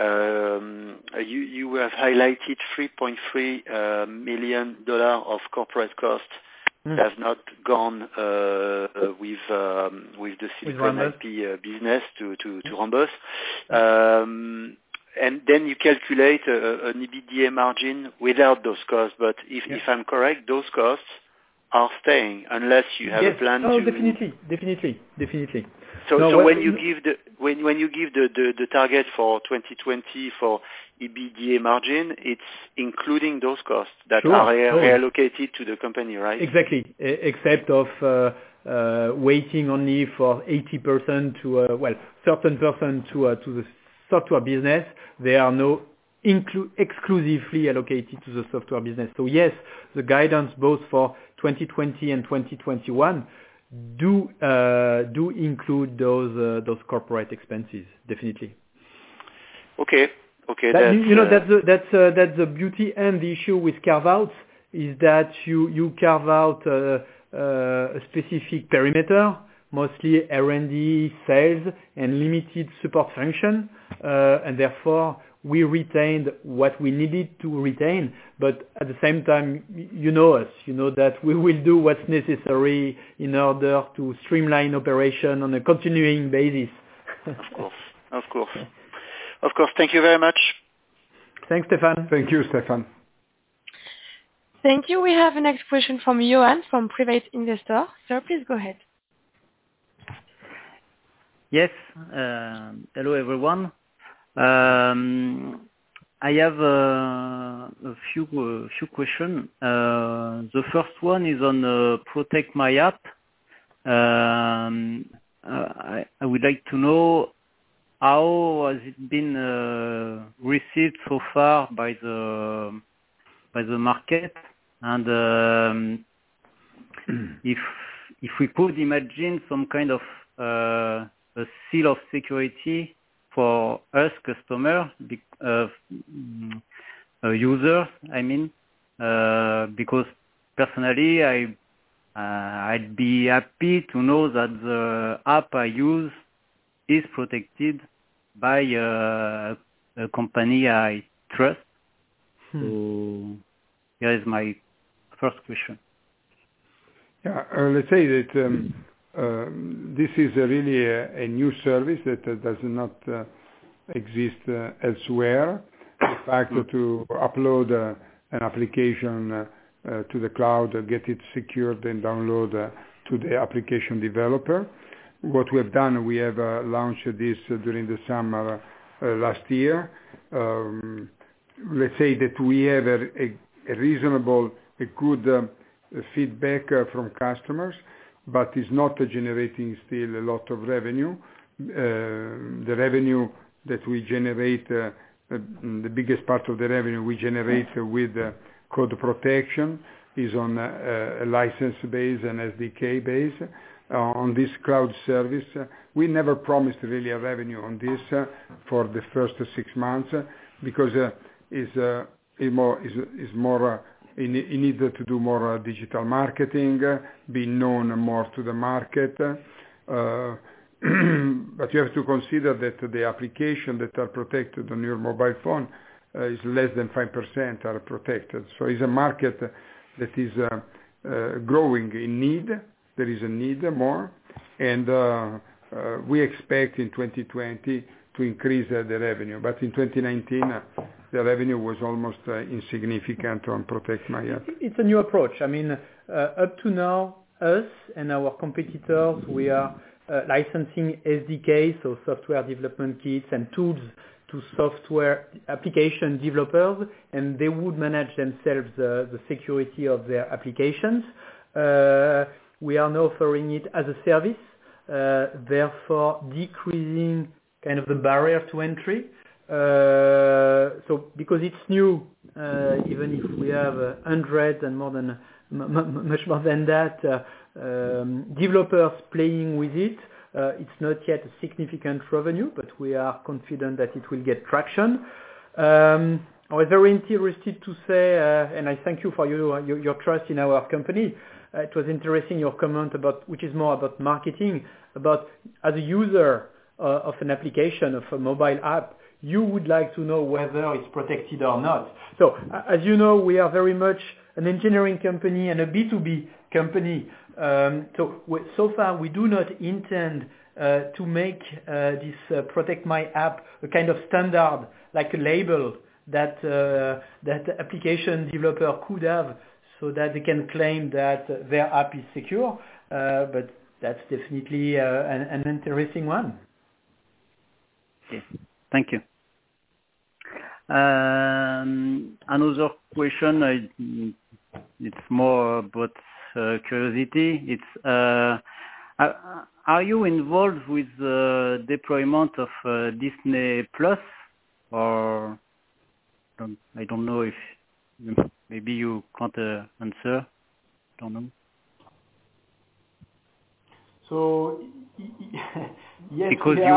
You have highlighted $3.3 million of corporate costs that have not gone with the Silicon IP business to Rhombus. And then you calculate an EBITDA margin without those costs. But if I'm correct, those costs are staying unless you have a plan to. Oh, definitely. So when you give the target for 2020 for EBITDA margin, it's including those costs that are reallocated to the company, right? Exactly. Except of waiting only for 80% to certain percent to the software business. They are now exclusively allocated to the software business. So yes, the guidance both for 2020 and 2021 do include those corporate expenses, definitely. Okay. That's the beauty and the issue with carve-outs, is that you carve out a specific perimeter, mostly R&D, sales, and limited support function, and therefore we retained what we needed to retain, but at the same time, you know us, you know that we will do what's necessary in order to streamline operation on a continuing basis. Of course. Thank you very much. Thanks, Stefan. Thank you, Stefan. Thank you. We have a next question from Johan from Private Investor. Sir, please go ahead. Yes. Hello, everyone. I have a few questions. The first one is on Protect My App. I would like to know how has it been received so far by the market, and if we could imagine some kind of a seal of security for us customers, users, I mean, because personally I'd be happy to know that the app I use is protected by a company I trust. So here is my first question. Yeah, let's say that this is really a new service that does not exist elsewhere. The fact to upload an application to the cloud, get it secured and download to the application developer. What we have done, we have launched this during the summer last year. Let's say that we have a reasonable, a good feedback from customers, but is not generating still a lot of revenue. The revenue that we generate, the biggest part of the revenue we generate with code protection is on a license base and SDK base. On this cloud service, we never promised really a revenue on this for the first 6 months because you need to do more digital marketing, be known more to the market. But you have to consider that the application that are protected on your mobile phone is less than 5% are protected. So it's a market that is growing in need. There is a need more, and we expect in 2020 to increase the revenue. But in 2019, the revenue was almost insignificant on Protect My App. It's a new approach. I mean, up to now, us and our competitors, we are licensing SDKs, so software development kits and tools to software application developers, and they would manage themselves the security of their applications. We are now offering it as a service, therefore decreasing kind of the barrier to entry. So because it's new, even if we have hundreds and much more than that, developers playing with it, it's not yet a significant revenue, but we are confident that it will get traction. I was very interested to say, and I thank you for your trust in our company. It was interesting your comment about, which is more about marketing, about as a user of an application, of a mobile app, you would like to know whether it's protected or not. So as you know, we are very much an engineering company and a B2B company. So far we do not intend to make this Protect My App a kind of standard, like a label that application developer could have, so that they can claim that their app is secure. But that's definitely an interesting one. Okay, thank you. Another question, it's more about curiosity. It's are you involved with the deployment of Disney Plus, or I don't know if maybe you can't answer. Don't know. So yes, because they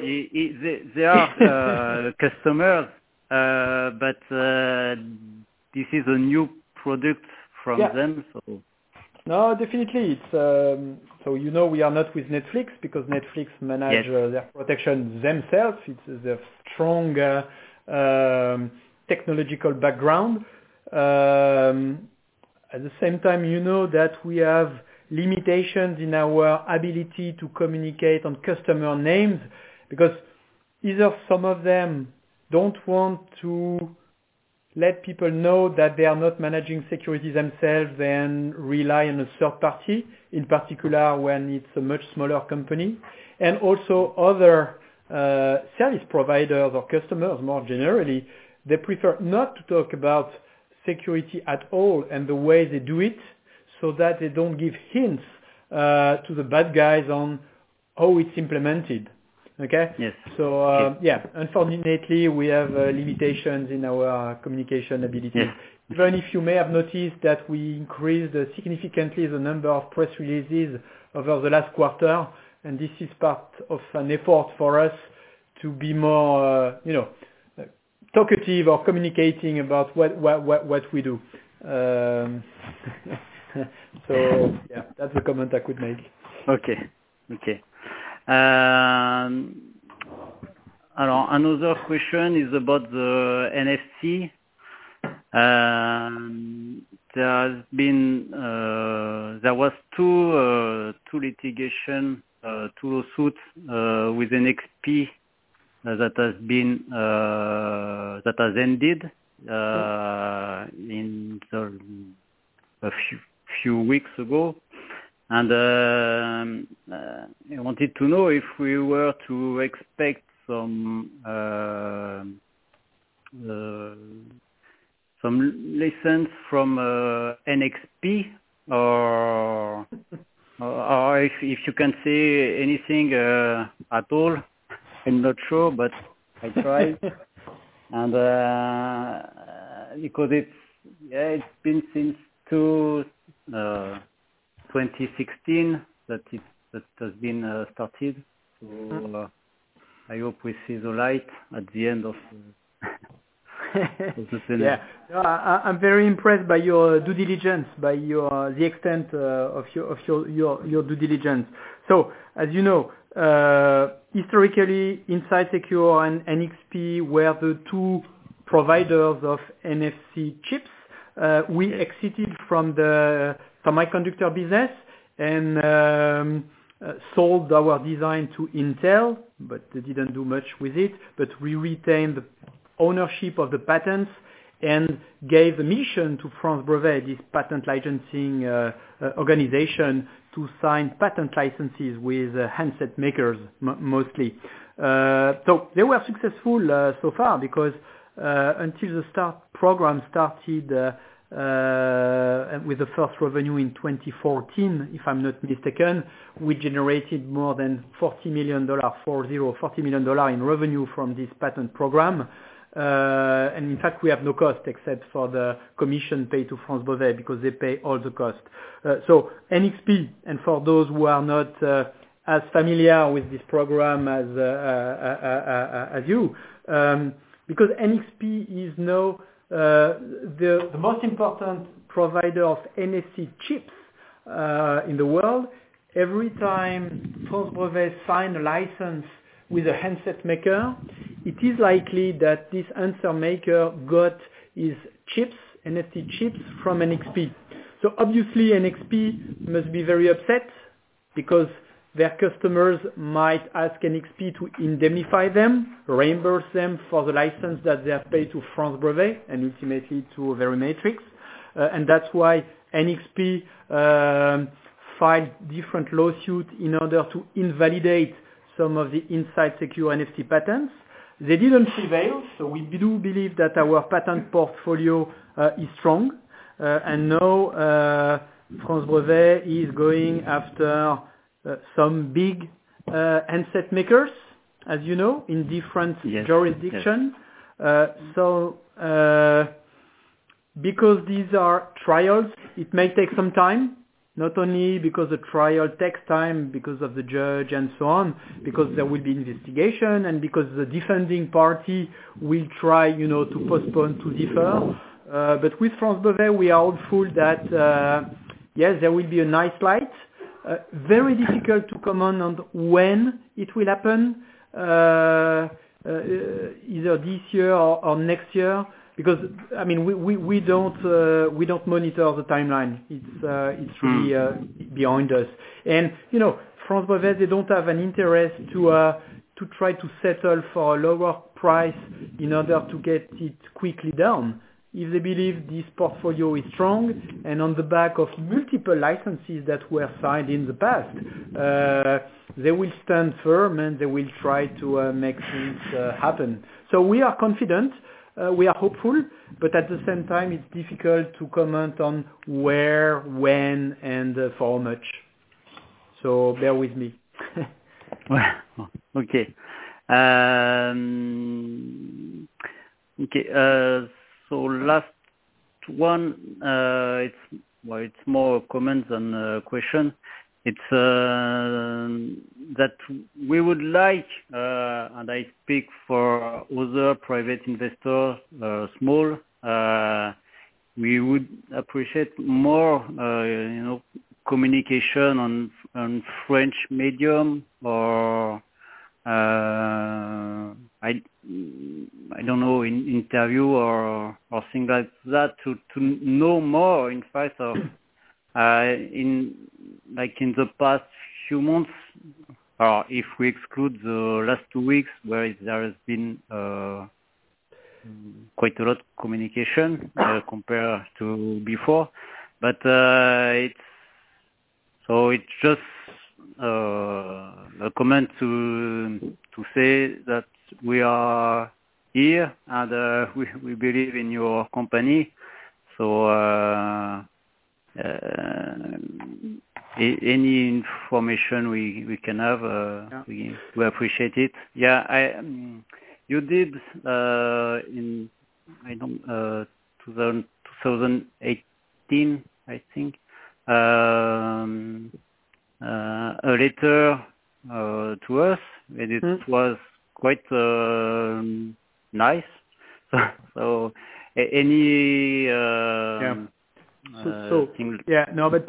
are customers, but this is a new product from them. So no, definitely it's so we are not with Netflix because Netflix manage their protection themselves. It's a strong technological background. At the same time, that we have limitations in our ability to communicate on customer names, because either some of them don't want to let people know that they are not managing security themselves and rely on a third party, in particular when it's a much smaller company. And also other service providers or customers more generally, they prefer not to talk about security at all and the way they do it, so that they don't give hints to the bad guys on how it's implemented. Okay? Yes. So, unfortunately, we have limitations in our communication ability. Yes. Even if you may have noticed that we increased significantly the number of press releases over the last quarter, and this is part of an effort for us to be more, talkative or communicating about what we do. So yeah, that's the comment I could make. Okay. Another question is about the NFC. There was two litigation, two lawsuits with NXP that has ended a few weeks ago, and I wanted to know if we were to expect some lessons from NXP, or if you can say anything at all. I'm not sure, but I tried. And because it's been since 2016 that has been started. So I hope we see the light at the end of the tunnel. Yeah, no, I'm very impressed by your due diligence, by the extent of your due diligence. So, as you know, historically, Inside Secure and NXP were the two providers of NFC chips. We exited from the semiconductor business and sold our design to Intel, but they didn't do much with it. But we retained the ownership of the patents and gave the mission to France Brevet, this patent licensing organization, to sign patent licenses with handset makers mostly. So they were successful so far because until the program started with the first revenue in 2014, if I'm not mistaken, we generated more than $40 million in revenue from this patent program. And in fact, we have no cost except for the commission paid to France Brevet because they pay all the cost. So NXP, and for those who are not as familiar with this program as you, because NXP is now the most important provider of NFC chips in the world. Every time France Brevet signs a license with a handset maker, it is likely that this handset maker got his chips, NFC chips, from NXP. So obviously NXP must be very upset because their customers might ask NXP to indemnify them, reimburse them for the license that they have paid to France Brevet and ultimately to Verimatrix. And that's why NXP filed different lawsuits in order to invalidate some of the Inside Secure NFC patents. They didn't prevail, so we do believe that our patent portfolio is strong. And now France Brevet is going after some big handset makers, as you know, in different jurisdictions. Yes. Because these are trials, it may take some time. Not only because the trial takes time because of the judge and so on, because there will be investigation and because the defending party will try, to postpone, to defer. But with France Brevet, we are hopeful that, yes, there will be a nice light. Very difficult to comment on when it will happen, either this year or next year. Because we don't monitor the timeline. It's really behind us. And France Brevet, they don't have an interest to try to settle for a lower price in order to get it quickly down. If they believe this portfolio is strong and on the back of multiple licenses that were signed in the past, they will stand firm and they will try to make things happen. So we are confident. We are hopeful, but at the same time, it's difficult to comment on where, when, and for how much. So bear with me. Okay. So last one, it's more comment than a question. It's that we would like, and I speak for other private investors, small, we would appreciate more, communication on French medium or I don't know, interview or things like that to know more. In fact, of in the past few months, or if we exclude the last 2 weeks where there has been quite a lot of communication compared to before, but it's just a comment to say that we are here and we believe in your company. So any information we can have, we appreciate it. Yeah, you did in 2018, I think, a letter to us, and it was quite nice. So any but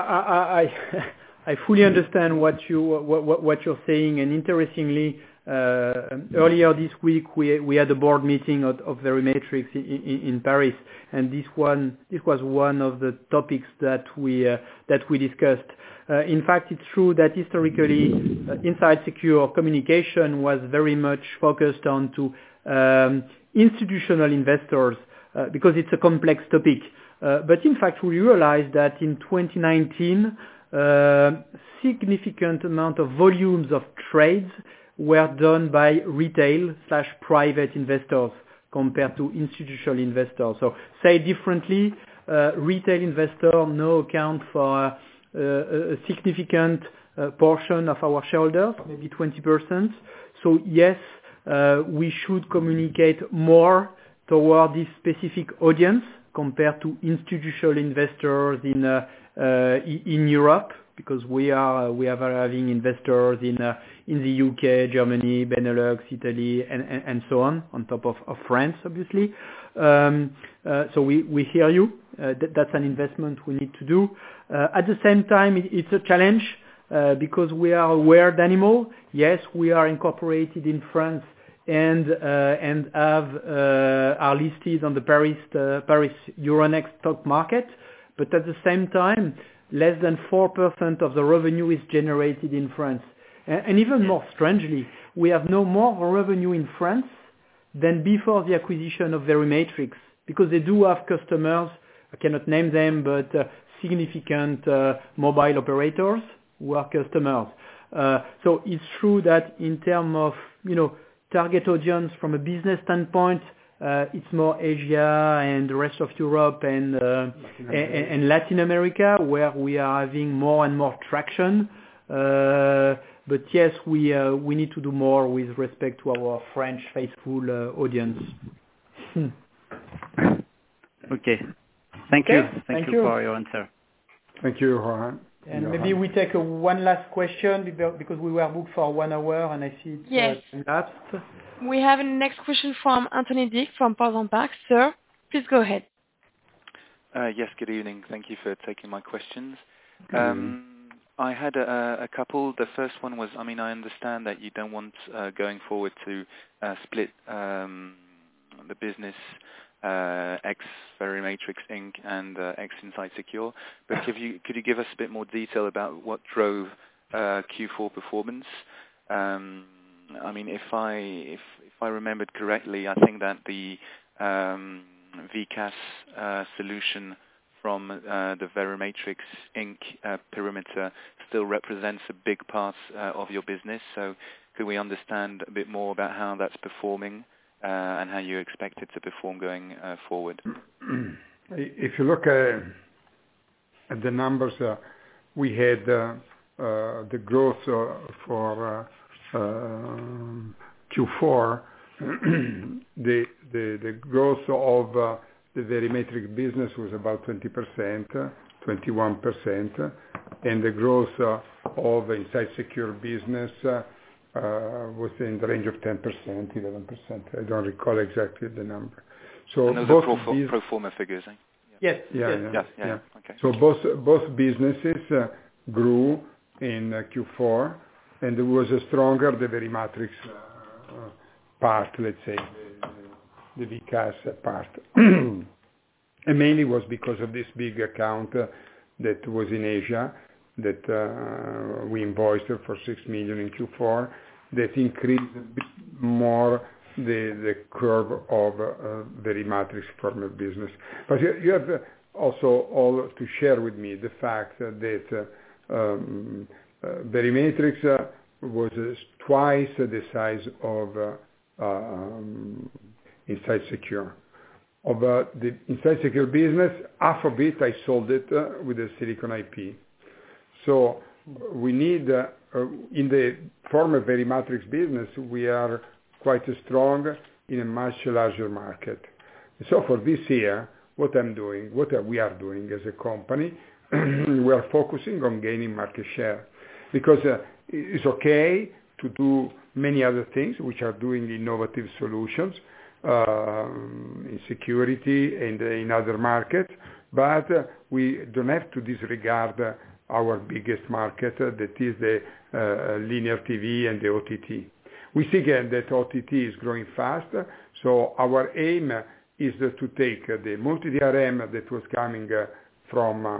I fully understand what you're saying, and interestingly, earlier this week we had a board meeting of Verimatrix in Paris, and this was one of the topics that we discussed. In fact, it's true that historically Inside Secure communication was very much focused on to institutional investors because it's a complex topic. But in fact, we realized that in 2019, significant amount of volumes of trades were done by retail/private investors compared to institutional investors. So say differently, retail investors now account for a significant portion of our shareholders, maybe 20%. So yes, we should communicate more toward this specific audience compared to institutional investors in Europe, because we are having investors in the UK, Germany, Benelux, Italy, and so on top of France, obviously. So we hear you. That's an investment we need to do. At the same time, it's a challenge because we are a weird animal. Yes, we are incorporated in France and are listed on the Paris Euronext stock market, but at the same time, less than 4% of the revenue is generated in France. And even more strangely, we have no more revenue in France than before the acquisition of Verimatrix, because they do have customers, I cannot name them, but significant mobile operators who are customers. So it's true that in terms of, target audience from a business standpoint, it's more Asia and the rest of Europe and Latin America, where we are having more and more traction. But yes, we need to do more with respect to our French faithful audience. Okay. Thank you. Thank you for your answer. Thank you, Johan. And maybe we take one last question because we were booked for 1 hour and I see it's elapsed. We have a next question from Anthony Dick from Portland Park. Sir, please go ahead. Yes, good evening. Thank you for taking my questions. I had a couple. The first one was, I understand that you don't want going forward to split the business ex-Verimatrix Inc. and ex-Inside Secure, but could you give us a bit more detail about what drove Q4 performance? If I remembered correctly, I think that the VCaaS solution from the Verimatrix Inc. Perimeter still represents a big part of your business. So could we understand a bit more about how that's performing and how you expect it to perform going forward? If you look at the numbers, we had the growth for Q4. the growth of the Verimatrix business was about 20%, 21%, and the growth of Inside Secure business was in the range of 10%, 11%. I don't recall exactly the number. So and those both are pro forma figures, eh? Yes. Yeah. Okay. So both businesses grew in Q4, and there was a stronger the Verimatrix part, let's say, the VCAS part. And mainly was because of this big account that was in Asia that we invoiced for 6 million in Q4 that increased a bit more the curve of Verimatrix former business. But you have also all to share with me the fact that Verimatrix was twice the size of Inside Secure. Of the Inside Secure business, half of it I sold it with the Silicon IP. So we need, in the former Verimatrix business, we are quite strong in a much larger market. So for this year, what we are doing as a company, we are focusing on gaining market share. Because it's okay to do many other things, which are doing innovative solutions in security and in other markets, but we don't have to disregard our biggest market, that is the linear TV and the OTT. We see again that OTT is growing fast, so our aim is to take the multi-DRM that was coming from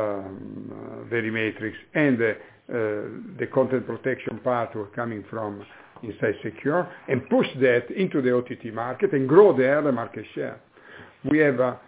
Verimatrix and the content protection part was coming from Inside Secure, and push that into the OTT market and grow there the market share. We have a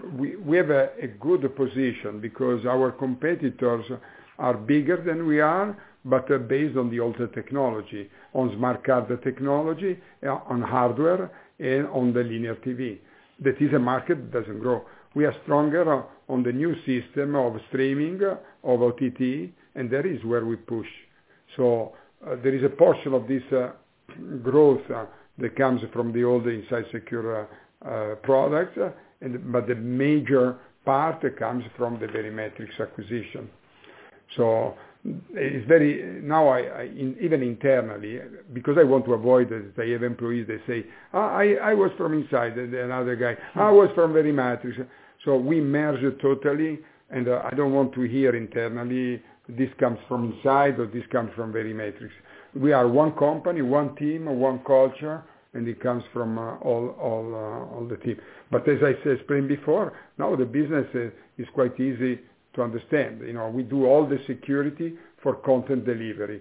good position because our competitors are bigger than we are, but based on the older technology, on smart card technology, on hardware, and on the linear TV. That is a market that doesn't grow. We are stronger on the new system of streaming, of OTT, and that is where we push. So there is a portion of this growth that comes from the old Inside Secure products, but the major part comes from the Verimatrix acquisition. So it's very, now even internally, because I want to avoid that I have employees, they say, I was from Inside, and another guy, I was from Verimatrix. So we merge it totally, and I don't want to hear internally, this comes from Inside or this comes from Verimatrix. We are one company, one team, one culture, and it comes from all the team. But as I explained before, now the business is quite easy to understand. We do all the security for content delivery,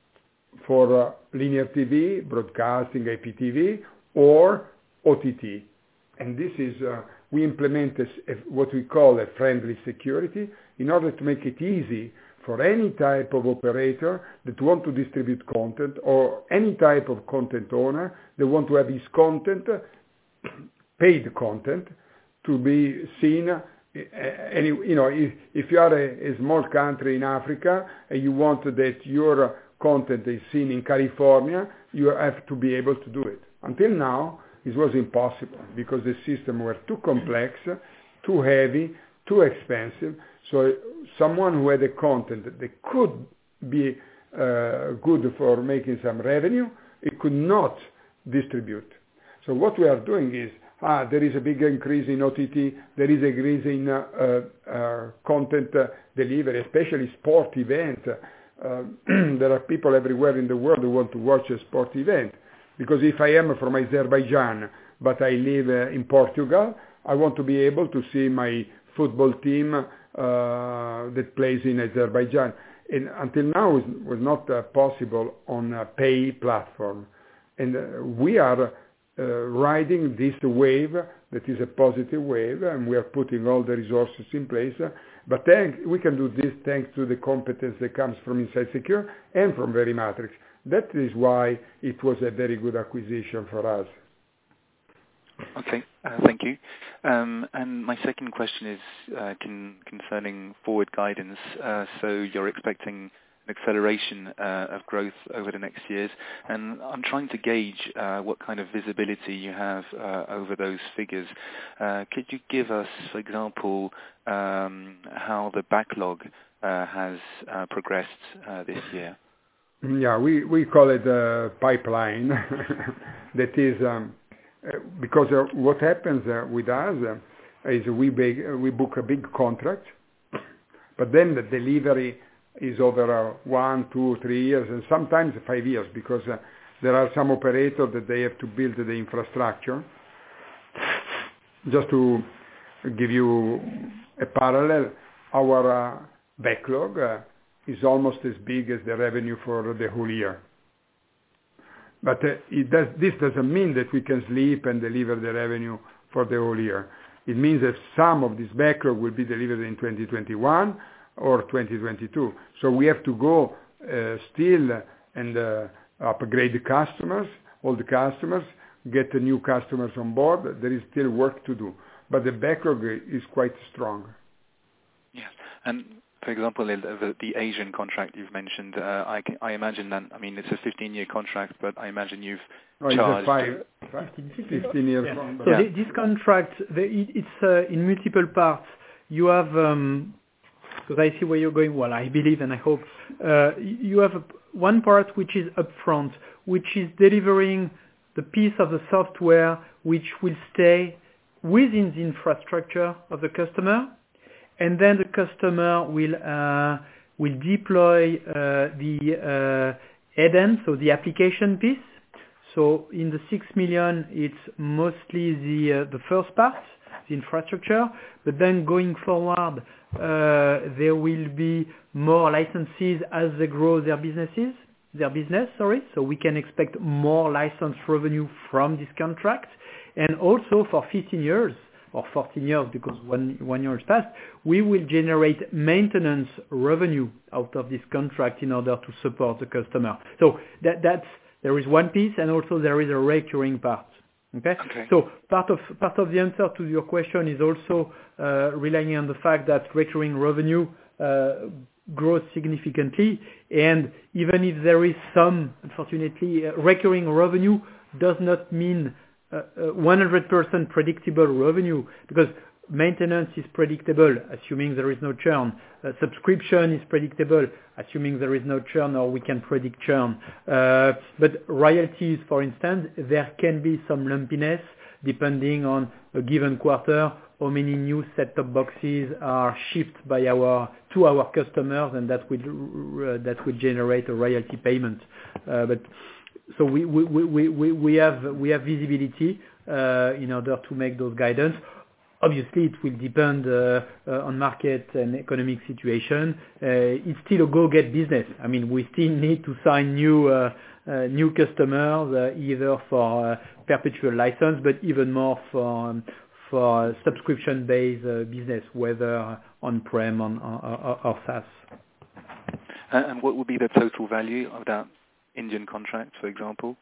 for linear TV, broadcasting, IPTV, or OTT. And this is, we implement what we call a friendly security in order to make it easy for any type of operator that want to distribute content or any type of content owner that want to have his content, paid content, to be seen. If you are a small country in Africa and you want that your content is seen in California, you have to be able to do it. Until now, it was impossible because the system were too complex, too heavy, too expensive. So someone who had a content that could be good for making some revenue, it could not distribute. So what we are doing is, there is a big increase in OTT, there is a increase in content delivery, especially sport event. There are people everywhere in the world who want to watch a sport event. Because if I am from Azerbaijan, but I live in Portugal, I want to be able to see my football team that plays in Azerbaijan. And until now, it was not possible on a pay platform. And we are riding this wave that is a positive wave, and we are putting all the resources in place. But we can do this thanks to the competence that comes from Inside Secure and from Verimatrix. That is why it was a very good acquisition for us. Okay, thank you. And my second question is concerning forward guidance. So you're expecting an acceleration of growth over the next years, and I'm trying to gauge what kind of visibility you have over those figures. Could you give us, for example, how the backlog has progressed this year? Yeah, we call it a pipeline. That is because what happens with us, is we book a big contract, but then the delivery is over 1, 2, 3 years, and sometimes 5 years, because there are some operators that they have to build the infrastructure. Just to give you a parallel, our backlog is almost as big as the revenue for the whole year. But this doesn't mean that we can sleep and deliver the revenue for the whole year. It means that some of this backlog will be delivered in 2021 or 2022. So we have to go still and upgrade the customers, all the customers, get the new customers on board. There is still work to do, but the backlog is quite strong. Yes, and for example, the Asian contract you've mentioned, I imagine that, I mean, it's a 15-year contract, but I imagine you've charged... 15 years. Yeah. So this contract, it's in multiple parts. You have, because I see where you're going, well, I believe and I hope, you have one part which is upfront, which is delivering the piece of the software which will stay within the infrastructure of the customer, and then the customer will deploy the headend, so the application piece. So in the 6 million, it's mostly the first part, the infrastructure, but then going forward, there will be more licenses as they grow their business. So we can expect more license revenue from this contract. And also for 15 years or 14 years, because one year has passed, we will generate maintenance revenue out of this contract in order to support the customer. So there is one piece, and also there is a recurring part. Okay? So part of the answer to your question is also relying on the fact that recurring revenue grows significantly, and even if there is some, unfortunately, recurring revenue does not mean 100% predictable revenue, because maintenance is predictable, assuming there is no churn. Subscription is predictable, assuming there is no churn, or we can predict churn. But royalties, for instance, there can be some lumpiness depending on a given quarter, how many new set-top boxes are shipped to our customers, and that will generate a royalty payment. So we have visibility in order to make those guidance. Obviously, it will depend on market and economic situation. It's still a go-get business. I mean, we still need to sign new customers, either for perpetual license, but even more for subscription-based business, whether on-prem or SaaS. And what would be the total value of that Indian contract, for example?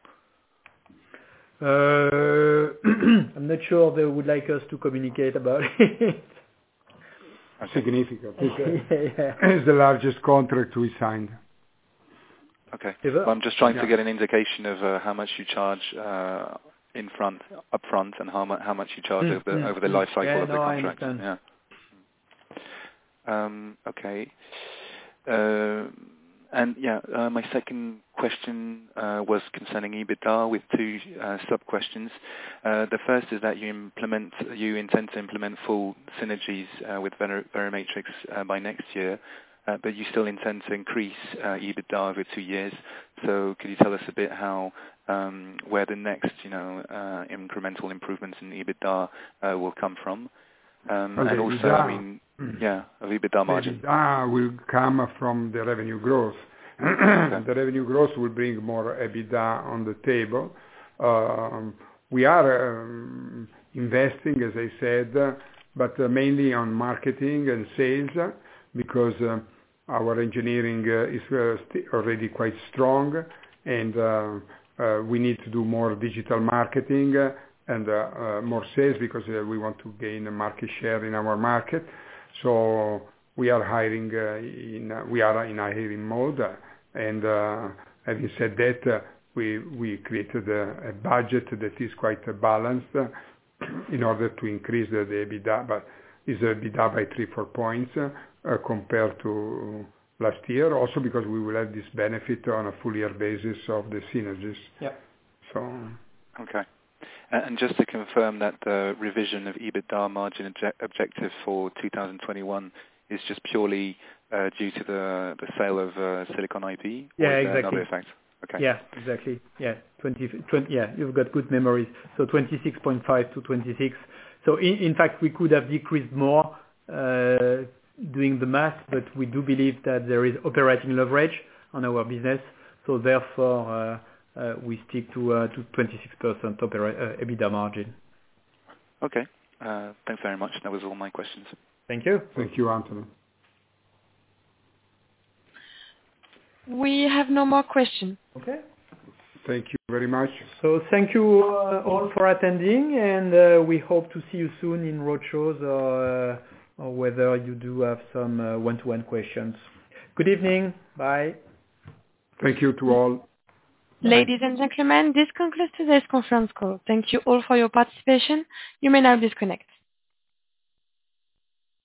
I'm not sure they would like us to communicate about it. Significant. It's the largest contract we signed. Okay. Well, I'm just trying to get an indication of how much you charge upfront, and how much you charge over the life cycle of the contract. I understand. Yeah. Okay. My second question was concerning EBITDA, with two sub-questions. The first is that you intend to implement full synergies with Verimatrix by next year, but you still intend to increase EBITDA over 2 years. So could you tell us a bit where the next incremental improvements in EBITDA will come from? And also, of EBITDA margin. EBITDA will come from the revenue growth. The revenue growth will bring more EBITDA on the table. We are investing, as I said, but mainly on marketing and sales, because our engineering is already quite strong, and we need to do more digital marketing and more sales, because we want to gain a market share in our market. So we are hiring we are in a hiring mode, and having said that, we created a budget that is quite balanced in order to increase the EBITDA, but is EBITDA by 3-4 points compared to last year, also because we will have this benefit on a full year basis of the synergies. Yeah. So. Okay. And just to confirm that the revision of EBITDA margin objective for 2021 is just purely due to the sale of Silicon IP? Yeah, or is there exactly. another effect? Okay. Yeah, exactly. Yeah, 20, yeah, you've got good memories. So 26.5 to 26. So in fact, we could have decreased more doing the math, but we do believe that there is operating leverage on our business. So therefore, we stick to 26% EBITDA margin. Okay. Thanks very much. That was all my questions. Thank you. Thank you, Anthony. We have no more questions. Okay. Thank you very much. So thank you all for attending, and we hope to see you soon in roadshows or whether you do have some one-to-one questions. Good evening. Bye. Thank you to all. Ladies and gentlemen, this concludes today's conference call. Thank you all for your participation. You may now disconnect.